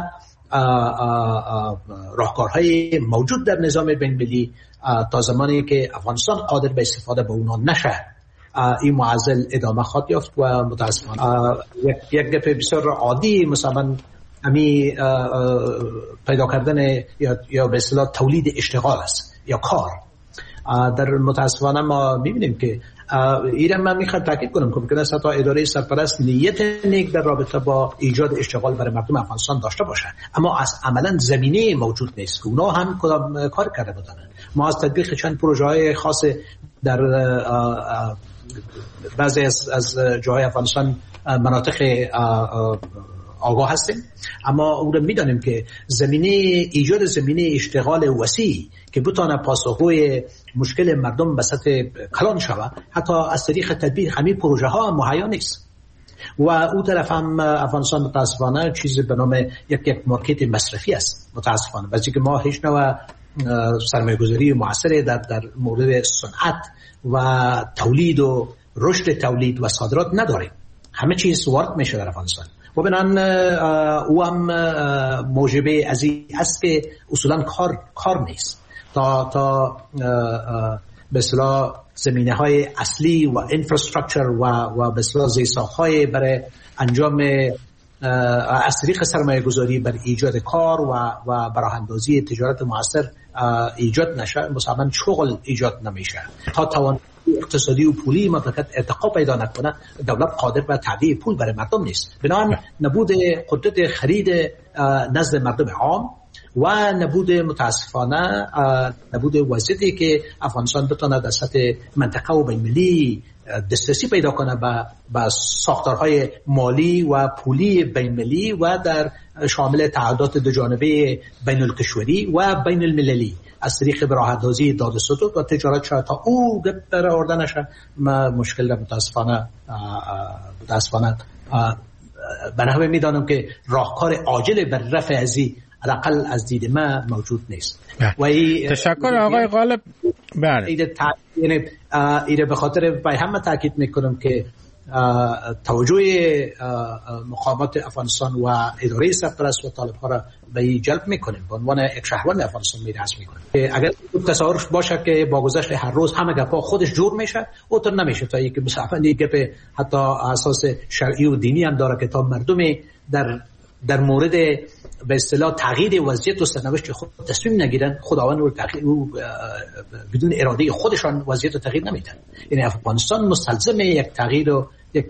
راهکارهای موجود در نظام بین‌المللی تا زمانی که افغانستان قادر به استفاده به اونها نشه این معضل ادامه خواهد یافت و متاسفانه یک دفعه بسیار عادی مثلا امی پیدا کردن یا به اصطلاح تولید اشتغال است یا کار. در متاسفانه ما می‌بینیم که ایران من میخوام تاکید کنم که ممکن است حتی اداره سرپرست نیت نیک در رابطه با ایجاد اشتغال برای مردم افغانستان داشته باشه، اما از عملا زمینه موجود نیست که اونا هم کدام کار کرده بودن. ما از تطبیق چند پروژه های خاص در بعضی از جاهای افغانستان مناطق آگاه هستیم، اما اون رو میدانیم که ایجاد زمینه اشتغال وسیع که بتونه پاسخگوی مشکل مردم به سطح کلان شود حتی از طریق تطبیق همین پروژه ها مهیا نیست. و اون طرف هم افغانستان متاسفانه چیزی به نام یک مارکت مصرفی است متاسفانه، واسه که ما هیچ نوع سرمایه‌گذاری موثر در مورد صنعت و تولید و رشد تولید و صادرات نداریم. همه چیز وارد میشه در افغانستان و بنان او هم موجبه از این است که اصولا کار نیست تا به اصطلاح زمینه های اصلی و اینفراستراکچر و به اصطلاح زیرساخت‌های برای انجام از طریق سرمایه گذاری بر ایجاد کار و براندازی تجارت موثر ایجاد نشه، مثلا شغل ایجاد نمیشه. تا توان اقتصادی و پولی مملکت ارتقا پیدا نکنه، دولت قادر به تعبیه پول برای مردم نیست. بنابراین نبود قدرت خرید نزد مردم عام و نبود متاسفانه نبود وضعیتی که افغانستان بتونه در سطح منطقه و بین‌المللی دسترسی پیدا کنه به ساختارهای مالی و پولی بین‌المللی و در شامل تعهدات دو جانبه بین الکشوری و بین المللی از طریق براه‌اندازی داد و ستد و تجارت شاید تا او برآورده نشه. مشکل متاسفانه بنابراین میدانم که راهکار عاجل بر رفع ازی حداقل از دید ما موجود نیست. تشکر آقای غالب. بله ایره به خاطر به همه تاکید میکنم که توجه مقامات افغانستان و اداره سرپرست و طالب‌ها را به جلب میکنیم، به عنوان یک شهروند افغانستان میرسم میکنیم. اگر تصور باشه که با گذشت هر روز همه گپا خودش جور میشه، اوتر نمیشه تا اینکه مثلا گپ حتی اساس شرعی و دینی هم داره که تا مردم در مورد به اصطلاح تغییر وضعیت و سرنوشت خود تصمیم نگیرن، خداوند رو تغییر بدون اراده خودشان وضعیت رو تغییر نمیدن. یعنی افغانستان مستلزم یک تغییر و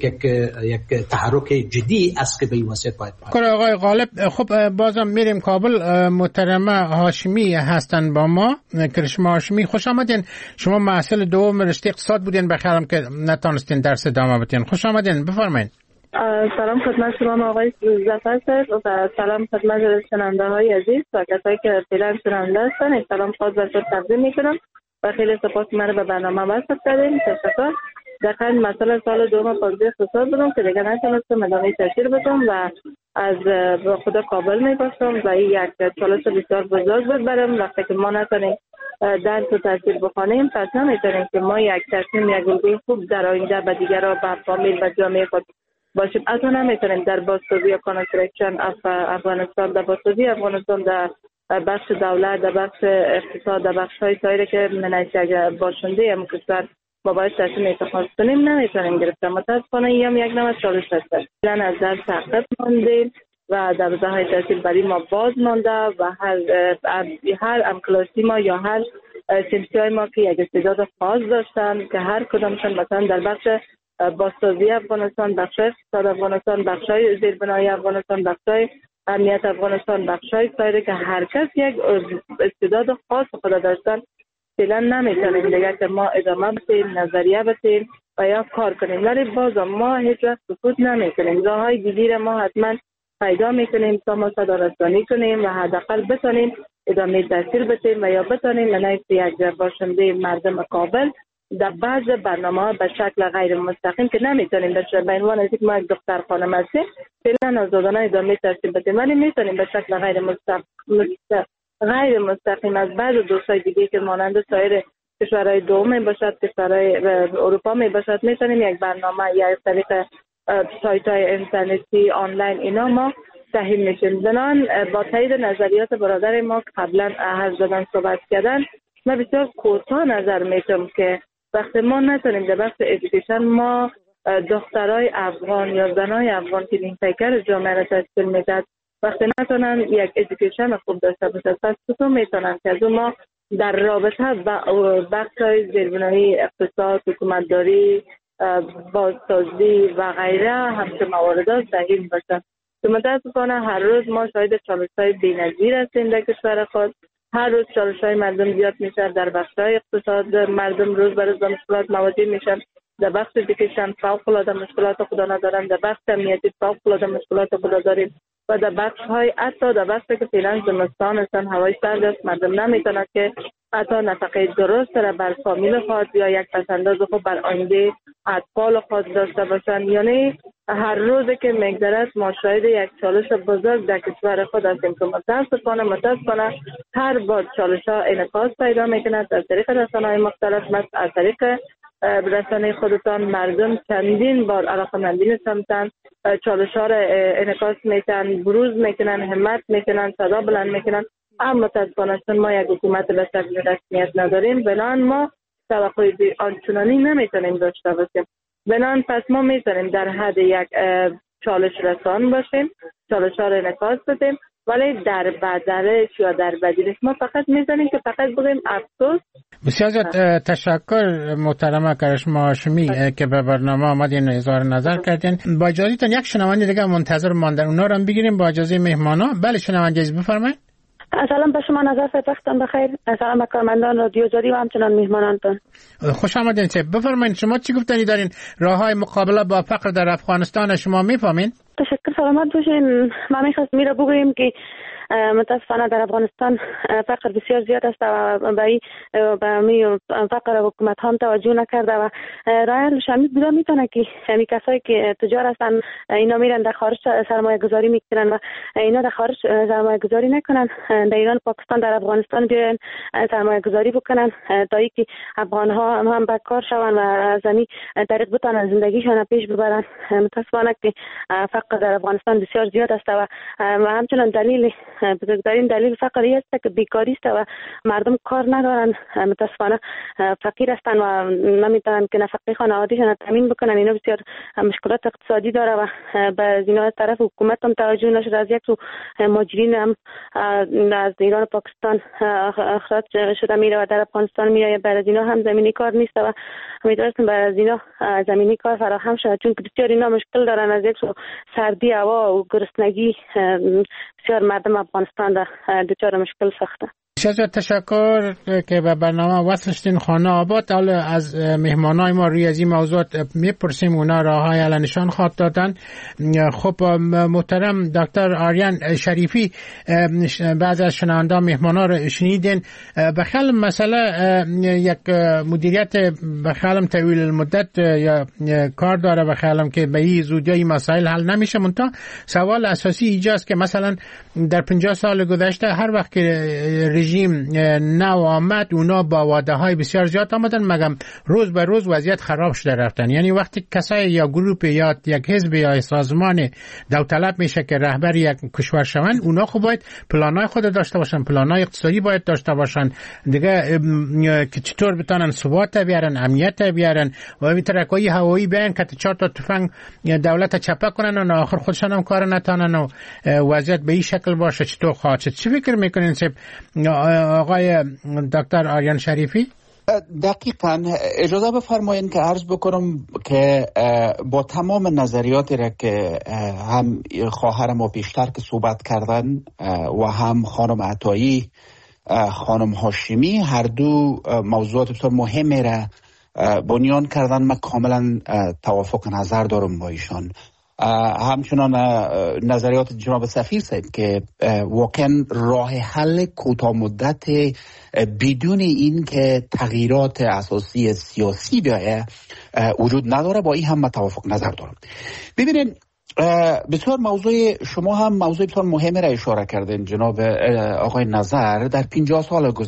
یک تحرک جدی است که به این وضعیت باید آقای غالب. خب بازم میریم کابل. محترمه هاشمی هستن با ما. کرشما هاشمی خوش آمدین. شما محصل دوم رشته اقتصاد بودین، بخیرم که نتونستین درس ادامه بدین. خوش آمدین، بفرمایید. سلام خدمت شما آقای ظفر صاحب و سلام خدمت شنونده های عزیز و کسایی که فعلا شنونده هستن. سلام خاص بر تقدیم میکنم و خیلی سپاس مرا به برنامه وصل کردین. تشکر. دقیقاً مثلا سال دوم پازده اقتصاد بودم که دیگه نتونستم ادامه تحصیل بدم و از خدا کابل میباشم و این یک چالش بسیار بزرگ بود برام. وقتی که ما نتونیم درس و تحصیل بخوانیم پس نمیتونیم که ما یک تصمیم یک الگوی خوب در آینده به دیگران به فامیل و جامعه خود باشیم. از اون نمیتونیم در بازسازی یا کانسترکشن افغانستان، در بازسازی افغانستان در بخش دولت، در بخش اقتصاد، در بخش های سایری که منشأ باشنده هم کشور ما باید تصمیم اتخاذ کنیم نمیتونیم گرفتیم. متاسفانه این هم یک نوع چالش هست. الان از درس عقب ماندیم و در های تحصیل برای ما باز مانده و هر امکلاسی ما یا هر سنفی های ما که یک استعداد خاص داشتن که هر کدامشون مثلا در بخش بازسازی افغانستان، بخش اقتصاد افغانستان، بخشای زیربنای افغانستان، بخشای امنیت افغانستان، بخشای سایر که هر کس یک استعداد خاص خود داشتن، فعلا نمیتونیم دیگه که ما ادامه بدیم، نظریه بدیم و یا کار کنیم. ولی بازم ما هیچ وقت سکوت نمیکنیم. راههای دیگه ما حتما پیدا میکنیم تا ما صدارسانی کنیم و حداقل بتونیم ادامه تحصیل بدیم و یا بتونیم منعکس یک باشنده مردم کابل در بعض برنامه‌ها به شکل غیر مستقیم که نمیتونیم به عنوان از یک ما یک دختر خانم هستیم فعلا آزادانه ادامه تحصیل بدیم، ولی میتونیم به شکل غیر مستقیم از بعض دوستای دیگه که مانند سایر کشورهای دوم باشد، کشورهای اروپا می باشد، میتونیم یک برنامه یا از طریق سایت‌های اینترنتی آنلاین اینا ما تحمیل میشیم. بنابراین با تایید نظریات برادر ما که قبلا حرف زدن صحبت کردن، من بسیار کوتاه نظر میتونم که وقتی ما نتونیم در بخش ادویکیشن ما دخترای افغان یا زنای افغان که این پیکر جامعه را تشکیل میداد، وقتی نتونن یک ادویکیشن خوب داشته باشد، پس چطور میتونن که از ما در رابطه با بخش‌های زیربنایی اقتصاد، حکومتداری، بازسازی و غیره همچه موارد دقیق باشد. که متاسفانه هر روز ما شاهد چالش‌های بی‌نظیر هستیم در کشور خود. هر روز چالش‌های مردم زیاد میشه. در بخش‌های اقتصاد مردم روز به روز با مشکلات مواجه میشن. در بخش ادویکیشن فوق‌العاده مشکلات خود ندارن. در بخش امنیتی فوق‌العاده مشکلات خود داریم. و در بخش‌های حتی در بخشی که فعلا زمستان هستن، هوای سرد است، مردم نمیتونن که حتی نفقه درست را بر فامیل خود یا یک پسنداز خود بر آینده اطفال خود داشته باشند. یعنی هر روزی که میگذرد ما شاهد یک چالش بزرگ در کشور خود هستیم که متاسفانه هر بار چالش ها انعکاس پیدا میکند از طریق رسانه‌های مختلف. از طریق رسانه خودتان مردم چندین بار علاقه‌مندی سمتن چالش ها را انعکاس میکنن، بروز میکنن، همت میکنن، صدا بلند میکنن. اما متاسفانه چون ما یک حکومت به شکل رسمیت نداریم، بنان ما توقع آنچنانی نمیتونیم داشته باشیم. بنان پس ما میتونیم در حد یک چالش رسان باشیم، چالش ها را انعکاس بدیم، ولی در بدلش یا در بدیلش ما فقط میزنیم که فقط بگیم افسوس. بسیار زیاد تشکر محترمه کرشما هاشمی که به برنامه آمدین اظهار نظر کردین. با اجازهتون یک شنونده دیگه منتظر ماندن، اونا رو هم بگیریم با اجازه مهمانا. بله شنونده عزیز بفرمایید. سلام به شما، نظر وقتتان بخیر. سلام به کارمندان رادیو آزادی و همچنان میهمانانتان. خوش آمدین. بفرمایید شما چی گفتنی دارین راههای مقابله با فقر در افغانستان شما میفهمین؟ تشکر، سلامت باشین. ما میخواستم میره بگوییم که متاسفانه در افغانستان فقر بسیار زیاد است و به فقر حکومت هم توجه نکرده و راه شمید بوده میتونه که همین کسایی که تجار هستن اینا میرن در خارج سرمایه گذاری میکنن و اینا در خارج سرمایه گذاری نکنن، در ایران، پاکستان، در افغانستان بیاین سرمایه گذاری بکنن تا اینکه افغان ها هم به کار شون و از این طریق بتونن زندگیشون پیش ببرن. متاسفانه که فقر در افغانستان بسیار زیاد است و همچنان بزرگترین دلیل فقری است که بیکاری است و مردم کار ندارن. متاسفانه فقیر هستن و نمیتونن که نفقه خانواده‌شان تامین بکنن. اینا بسیار مشکلات اقتصادی داره و به اینا از طرف حکومت هم توجه نشده. از یک سو مهاجرین هم از ایران و پاکستان اخراج شده میره و در افغانستان میره. برای اینا هم زمینی کار نیست و امیدوارم برای اینا زمینی کار فراهم شود، چون که بسیار اینا مشکل دارن. از یک سو سردی هوا و گرسنگی بسیار مردم افغانستان دچار مشکل سخته. بسیار تشکر که به برنامه وصل شدین. خانه آباد. حالا از مهمانای ما روی از این موضوع میپرسیم، اونا راههای اعلی نشان خواهد دادن. خب محترم دکتر آریان شریفی، بعض از شنونده مهمانا رو شنیدین. بخیال مسئله یک مدیریت بخیالم طویل المدت یا کار داره، بخیالم که به این زودی این مسائل حل نمیشه. منتها سوال اساسی ایجاست که مثلا در 50 سال گذشته هر وقت که رژیم نو آمد اونا با وعده های بسیار زیاد آمدن، مگم روز به روز وضعیت خراب شده رفتن. یعنی وقتی کسای یا گروپ یا یک حزب یا سازمان داوطلب میشه که رهبر یک کشور شوند، اونا خب باید پلانای خود داشته باشن، پلانای اقتصادی باید داشته باشن دیگه که چطور بتونن ثبات بیارن، امنیت بیارن و به ترکای هوایی بیان که 4 تا تفنگ دولت چپه کنن و آخر خودشون هم کار نتونن و وضعیت به این شکل باشه. چطور خواهد شد؟ چی فکر میکنین آقای دکتر آریان شریفی؟ دقیقاً اجازه بفرمایید که عرض بکنم که با تمام نظریاتی را که هم خواهر ما پیشتر که صحبت کردن و هم خانم عطایی، خانم هاشمی، هر دو موضوعات بسیار مهمی را بنیان کردن. من کاملا توافق نظر دارم با ایشان. همچنان نظریات جناب سفیر صاحب که واقعا راه حل کوتاه مدت بدون این که تغییرات اساسی سیاسی بیاید وجود نداره. با این هم من توافق نظر دارم. ببینید بسیار شما هم موضوع بسیار مهمی را اشاره کردین جناب آقای نظر. در 50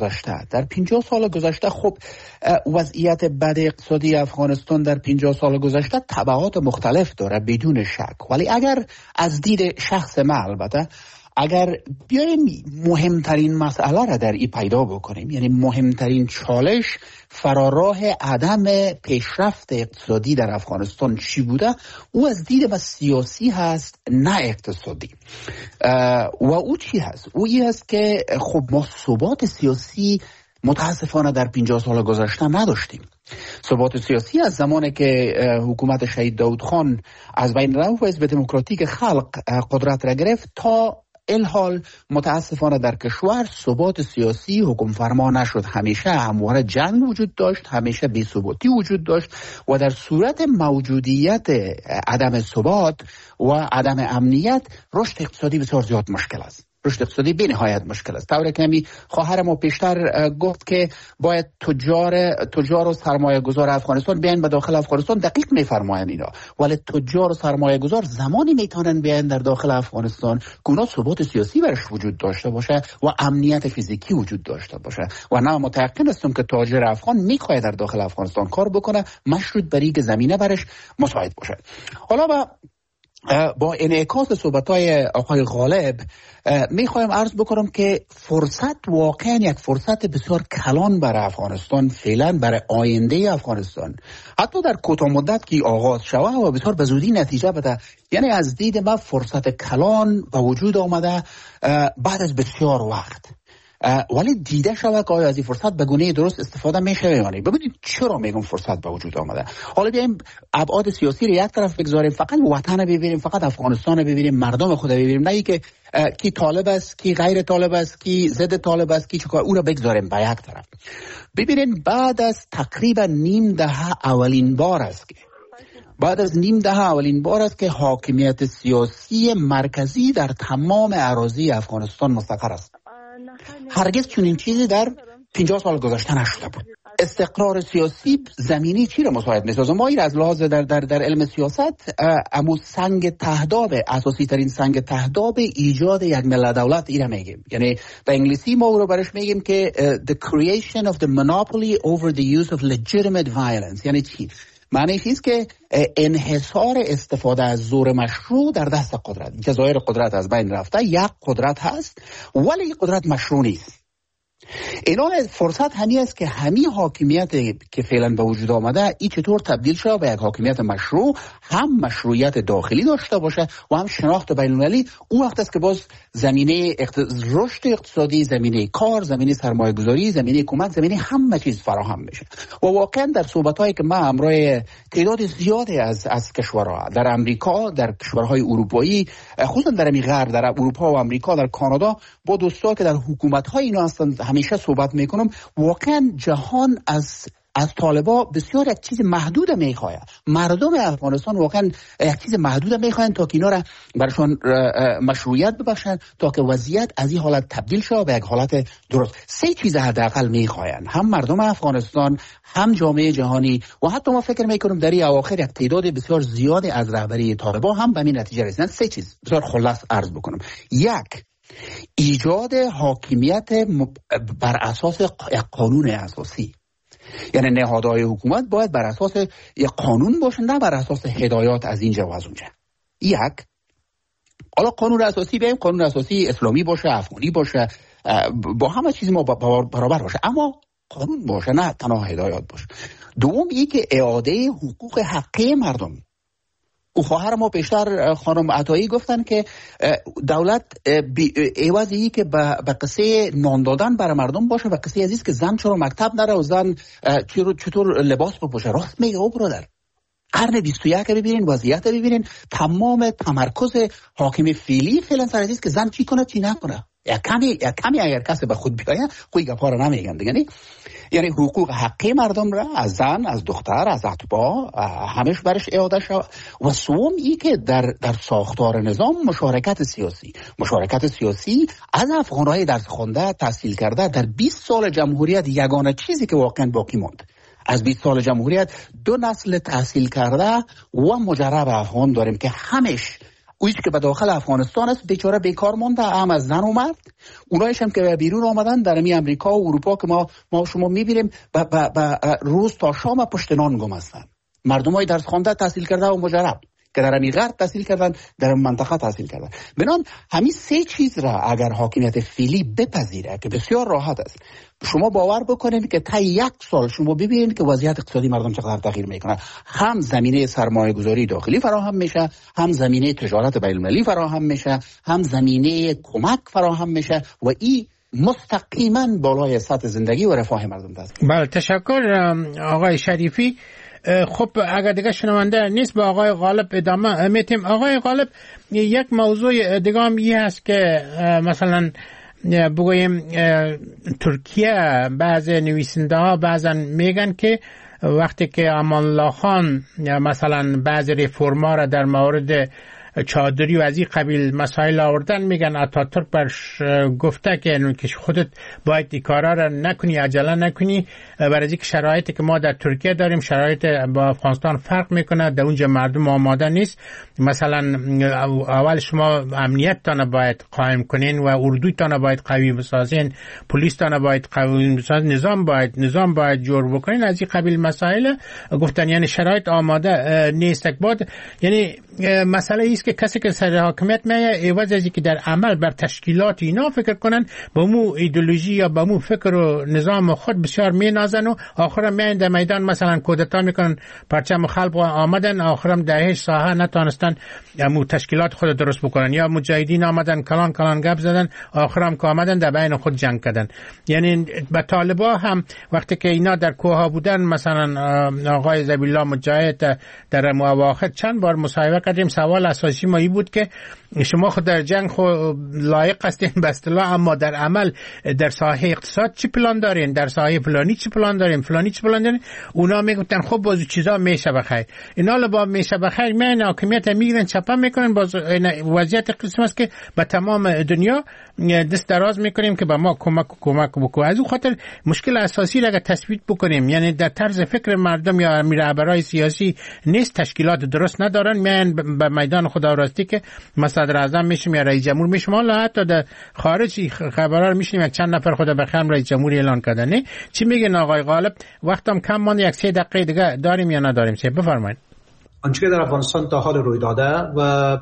سال گذشته خب وضعیت بد اقتصادی افغانستان در 50 سال گذشته تبعات مختلف داره بدون شک، ولی اگر از دید شخص من البته اگر بیایم مهمترین مسئله را در این پیدا بکنیم، یعنی مهمترین چالش فراراه عدم پیشرفت اقتصادی در افغانستان چی بوده، او از دید ما سیاسی هست نه اقتصادی. و او چی هست؟ او این هست که خب ما ثبات سیاسی متاسفانه در 50 سال گذشته نداشتیم. ثبات سیاسی از زمانی که حکومت شهید داود خان از بین رفت و حزب دموکراتیک خلق قدرت را گرفت تا الحال متاسفانه در کشور ثبات سیاسی حکم فرما نشد. همیشه همواره جنگ وجود داشت، همیشه بی‌ثباتی وجود داشت و در صورت موجودیت عدم ثبات و عدم امنیت رشد اقتصادی بسیار زیاد مشکل است. رشد اقتصادی بی نهایت مشکل است. طوری که همی خواهر ما پیشتر گفت که باید تجار و سرمایه گذار افغانستان بیاین به داخل افغانستان، دقیق میفرمایند اینا، ولی تجار و سرمایه گذار زمانی میتونن بیاین در داخل افغانستان که اونا ثبات سیاسی برش وجود داشته باشه و امنیت فیزیکی وجود داشته باشه. و نه متأکد هستم که تاجر افغان میخواد در داخل افغانستان کار بکنه مشروط بر اینکه زمینه برش مساعد باشه. حالا با انعکاس صحبت‌های آقای غالب میخوایم عرض بکنم که فرصت واقعا یک فرصت بسیار کلان برای افغانستان، فعلا برای آینده افغانستان، حتی در کوتاه مدت که آغاز شود و بسیار به زودی نتیجه بده. یعنی از دید من فرصت کلان به وجود آمده بعد از بسیار وقت، ولی دیده شود که آیا از این فرصت به گونه درست استفاده میشه یا نه. ببینید چرا میگم فرصت به وجود آمده. حالا بیایم ابعاد سیاسی رو یک طرف بگذاریم، فقط وطن ببینیم، فقط افغانستان ببینیم، مردم خود ببینیم، نه که کی طالب است، کی غیر طالب است، کی ضد طالب است، کی چیکار، او رو بگذاریم به یک طرف. ببینید بعد از تقریبا نیم دهه اولین بار است که حاکمیت سیاسی مرکزی در تمام اراضی افغانستان مستقر است. هرگز چنین چیزی در 50 سال گذشته نشده بود. استقرار سیاسی زمینی چی را مساعد می‌سازه؟ ما این از لحاظ در علم سیاست امو سنگ تهداب، اساسی ترین سنگ تهداب ایجاد یک ملت دولت اینا میگیم. یعنی به انگلیسی ما رو برش میگیم که the creation of the monopoly over the use of legitimate violence. یعنی چی؟ معنی چیست که انحصار استفاده از زور مشروع در دست قدرت. جزایر قدرت از بین رفته، یک قدرت هست ولی قدرت مشروع نیست. اینا فرصت همی است که همین حاکمیت که فعلا به وجود آمده این چطور تبدیل شده به یک حاکمیت مشروع، هم مشروعیت داخلی داشته باشه و هم شناخت بین المللی. اون وقت است که باز زمینه رشد اقتصادی، زمینه کار، زمینه سرمایه گذاری، زمینه کمک، زمینه همه چیز فراهم میشه. و واقعا در صحبت‌هایی که ما همراه تعداد زیادی از کشورها در امریکا، در کشورهای اروپایی، خصوصا در غرب، در اروپا و امریکا، در کانادا، با دوستا که در حکومت‌های اینا هستند همیشه صحبت میکنم. واقعا جهان از طالبا بسیار یک چیز محدود میخواه. مردم افغانستان واقعا یک چیز محدود میخواهند تا که اینا را برشان مشروعیت ببخشند، تا که وضعیت از این حالت تبدیل شد به یک حالت درست. 3 چیز حداقل میخواهند، هم مردم افغانستان، هم جامعه جهانی و حتی ما فکر میکنم در این اواخر یک تعداد بسیار زیادی از رهبری طالبا هم به این نتیجه رسیدن. 3 چیز بسیار خلاص عرض بکنم. 1. ایجاد حاکمیت بر اساس یک قانون اساسی. یعنی نهادهای حکومت باید بر اساس یک قانون باشه، نه بر اساس هدایات از اینجا و از اونجا. 1. حالا قانون اساسی بیایم، قانون اساسی اسلامی باشه، افغانی باشه، با همه چیز ما برابر باشه، اما قانون باشه، نه تنها هدایات باشه. 2. این که اعاده حقوق حقیقی مردم. او خواهر ما پیشتر خانم عطایی گفتن که دولت عوضی که به قصه نان دادن برای مردم باشه و قصه عزیز که زن چرا مکتب نره و زن چطور لباس بپوشه. راست میگه او برادر. قرن 21 ببینین، وضعیت ببینین، تمام تمرکز حاکم فعلی فعلا سر عزیز که زن چی کنه چی نکنه. یا کمی اگر کسی به خود بیاید خوی گپا رو نمیگن دیگه. یعنی حقوق حقی مردم را از زن، از دختر، از اتباع همش برش اعاده شد. و سوم ای که در ساختار نظام مشارکت سیاسی از افغانهای درس خونده، تحصیل کرده در 20 سال جمهوریت یگانه چیزی که واقعا باقی ماند. از 20 سال جمهوریت 2 نسل تحصیل کرده و مجرب افغان داریم که همش اویش که به داخل افغانستان است بیچاره بیکار مونده، هم از زن و مرد. اونایش هم که بیرون آمدن در امریکا و اروپا که ما شما میبینیم روز تا شام پشت نان گم هستن. مردمای درس خوانده، تحصیل کرده و مجرب که در غرب تحصیل کردن، در منطقه تحصیل کردن. بنان همین 3 چیز را اگر حاکمیت فعلی بپذیره که بسیار راحت است، شما باور بکنید که تا 1 سال شما ببینید که وضعیت اقتصادی مردم چقدر تغییر میکنه. هم زمینه سرمایه گذاری داخلی فراهم میشه، هم زمینه تجارت بین المللی فراهم میشه، هم زمینه کمک فراهم میشه و این مستقیما بالای سطح زندگی و رفاه مردم دست. بله تشکر آقای شریفی. خب اگر دیگه شنونده نیست با آقای غالب ادامه میتیم. آقای غالب یک موضوع دیگه هم این هست که مثلا بگویم ترکیه بعض نویسنده ها بعضا میگن که وقتی که امان الله خان مثلا بعض رفرما را در مورد چادری و از این قبیل مسائل آوردن، میگن اتاتورک برش گفته که خودت باید این کارا را نکنی، عجله نکنی، برای اینکه شرایطی که ما در ترکیه داریم شرایط با افغانستان فرق میکنه، در اونجا مردم آماده نیست. مثلا اول شما امنیتتان باید قائم کنین و اردوتان باید قوی بسازین، پلیستان باید قوی بسازین، نظام باید جور بکنین. از این قبیل مسائل گفتن یعنی شرایط آماده نیست. بعد یعنی مسئله ایست که کسی که سر حاکمیت میایه عوض از اینکه در عمل بر تشکیلات اینا فکر کنن، با مو ایدئولوژی یا با مو فکر و نظام خود بسیار مینازن و آخرام میایند در میدان مثلا کودتا میکنن، پرچم خلق آمدن، آخرام در هیچ ساحه نتونستن مو تشکیلات خود درست بکنن، یا مجاهدین آمدن کلان گپ زدن، آخرام که آمدن در بین خود جنگ کردن. یعنی با طالبا هم وقتی که اینا در کوه بودن، مثلا آقای ذبیحالله مجاهد در اواخر چند بار مصاحبه کردیم، سوال اساسی ما این بود که شما خود در جنگ خود لایق هستین به اصطلاح، اما در عمل در ساحه اقتصاد چی پلان دارین، در ساحه فلانی چی پلان دارین، فلانی چی پلان دارین. اونا میگفتن خب باز چیزا میشه بخیر، اینا با میشه بخیر میان حاکمیت میگیرن چپا میکنن. باز وضعیت قسم است که به تمام دنیا دست دراز میکنیم که به ما کمک بکنه. از اون خاطر مشکل اساسی را تثبیت بکنیم، یعنی در طرز فکر مردم یا رهبرای سیاسی نیست، تشکیلات درست ندارن، میان به میدان خداوندی که صدر اعظم میشیم یا رئیس جمهور میشیم. حالا حتی در خارجی خبرها رو میشنیم یک چند نفر خدا بخیر رئیس جمهور اعلان کردن. نه چی میگن آقای غالب؟ وقتم کم مونده، یک 3 دقیقه دیگه داریم یا نداریم؟ چه بفرمایید. آنچه که در افغانستان تا حال روی داده و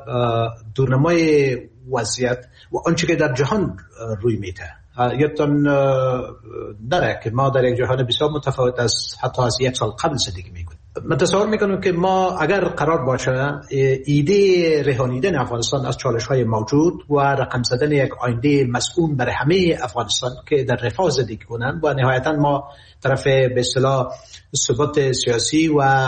دورنمای وضعیت و آنچه که در جهان روی میده، یادتان داره که ما در یک جهان بسیار متفاوت حتی از 1 سال قبل زندگی میکنیم. من تصور میکنم که ما اگر قرار باشه ایده رهانیدن افغانستان از چالش‌های موجود و رقم زدن یک آینده مسئول برای همه افغانستان که در رفاه زندگی کنند و نهایتاً ما طرف به اصطلاح ثبات سیاسی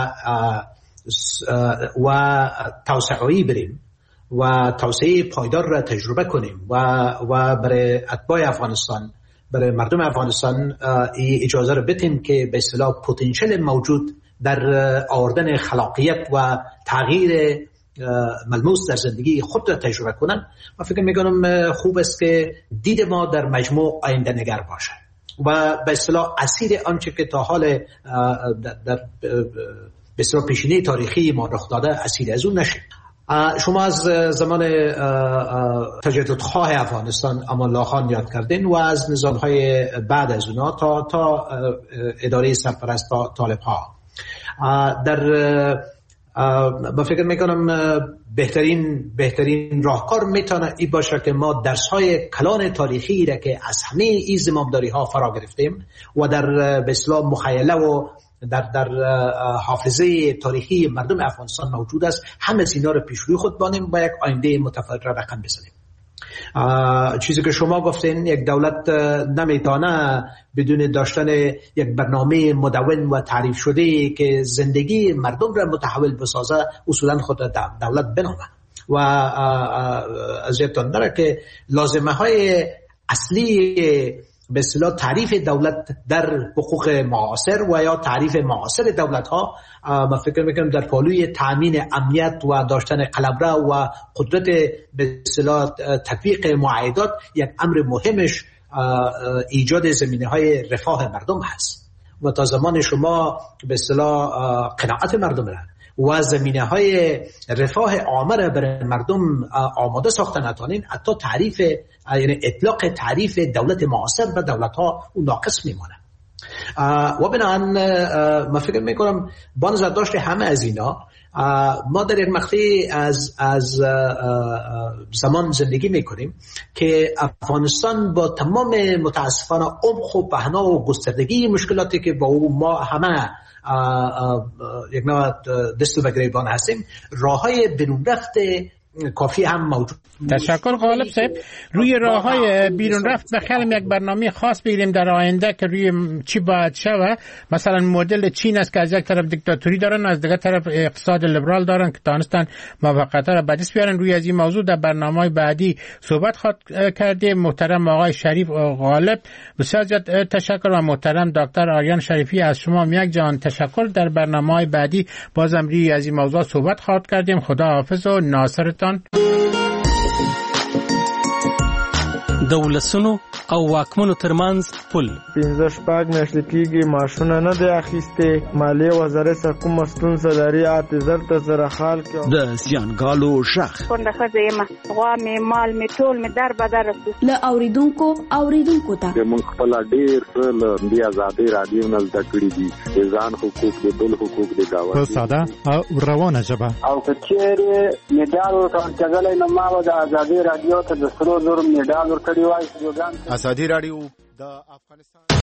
و توسعه‌ای بریم و توسعه پایدار را تجربه کنیم و برای اتباع افغانستان، برای مردم افغانستان اجازه را بدیم که به اصطلاح پتانسیل موجود در آوردن خلاقیت و تغییر ملموس در زندگی خود را تجربه کنن. و فکر میکنم خوب است که دید ما در مجموع آینده نگر باشه و به اصطلاح اسیر آنچه که تا حال در به اصطلاح پیشینه تاریخی ما رخ داده اسیر از اون نشیم. شما از زمان تجددخواه افغانستان امان الله خان یاد کردین و از نظام‌های بعد از اونا تا اداره سرپرست طالب‌ها. با فکر میکنم بهترین راهکار میتونه این باشه که ما درس‌های کلان تاریخی را که از همه این زمامداری‌ها فرا گرفتیم و در به اصطلاح مخیله و در حافظه تاریخی مردم افغانستان موجود است، همه از اینا رو پیش روی خود بانیم و یک آینده متفاوت را رقم بزنیم. چیزی که شما گفتین، یک دولت نمیتونه بدون داشتن یک برنامه مدون و تعریف شده که زندگی مردم را متحول بسازه اصولا خود دولت بنامه. و از یادتان داره که لازمه های اصلی به اصطلاح تعریف دولت در حقوق معاصر و یا تعریف معاصر دولت ها، من فکر میکنم در پالوی تامین امنیت و داشتن قلمرو و قدرت به اصطلاح تطبیق معاهدات یک امر مهمش ایجاد زمینه های رفاه مردم هست. و تا زمان شما به اصطلاح قناعت مردم را و زمینه های رفاه عامه برای مردم آماده ساخته نتونین، حتی تعریف یعنی اطلاق تعریف دولت معاصر به دولت ها اون ناقص میمونه. و بنابراین من فکر میکنم با نظر داشته همه از اینا ما در یک مقطعی از زمان زندگی میکنیم که افغانستان با تمام متاسفانه عمق و بحنا و گستردگی مشکلاتی که با او ما همه یک نوع دست و گریبان هستیم، راههای برون رفت کافی هم موجود. تشکر غالب صاحب. روی راههای بیرون رفت بخیالم یک برنامه خاص بگیریم در آینده که روی چی باید شود. مثلا مدل چین است که از یک طرف دیکتاتوری دارن، از دیگر طرف اقتصاد لیبرال دارن که تانستن موفقیت را به دست بیارن. روی از این موضوع در برنامه‌های بعدی صحبت کردیم. محترم آقای شریف غالب بسیار زیاد تشکر و محترم دکتر آریان شریفی از شما یک جان تشکر. در برنامه‌های بعدی بازم روی از این موضوع صحبت خواهد کردیم. خدا حافظ و ناصرتان. دولسونو او واکمنو ترمنځ پل 15 میاشتې کېږي ماشونه نه دی اخیستې. مالیې وزارت څخه کومه ستونزه لري اعتذار ته زره حال کې د زیانګالو شخ کونډه ښځه یم، غوا مې مال مې ټول مې در بدر له اوریدونکو ته موږ خپل ډېر له دې آزادۍ رادیو نه زده کړي دي د ځان حقوق د بل حقوق د گاونډي په ساده او روانه ژبه. او که چیرې میډال ورکړل نو ما د آزادۍ رادیو ته د 3 میډال ورکړی وای. ازادي رادیو د افغانستان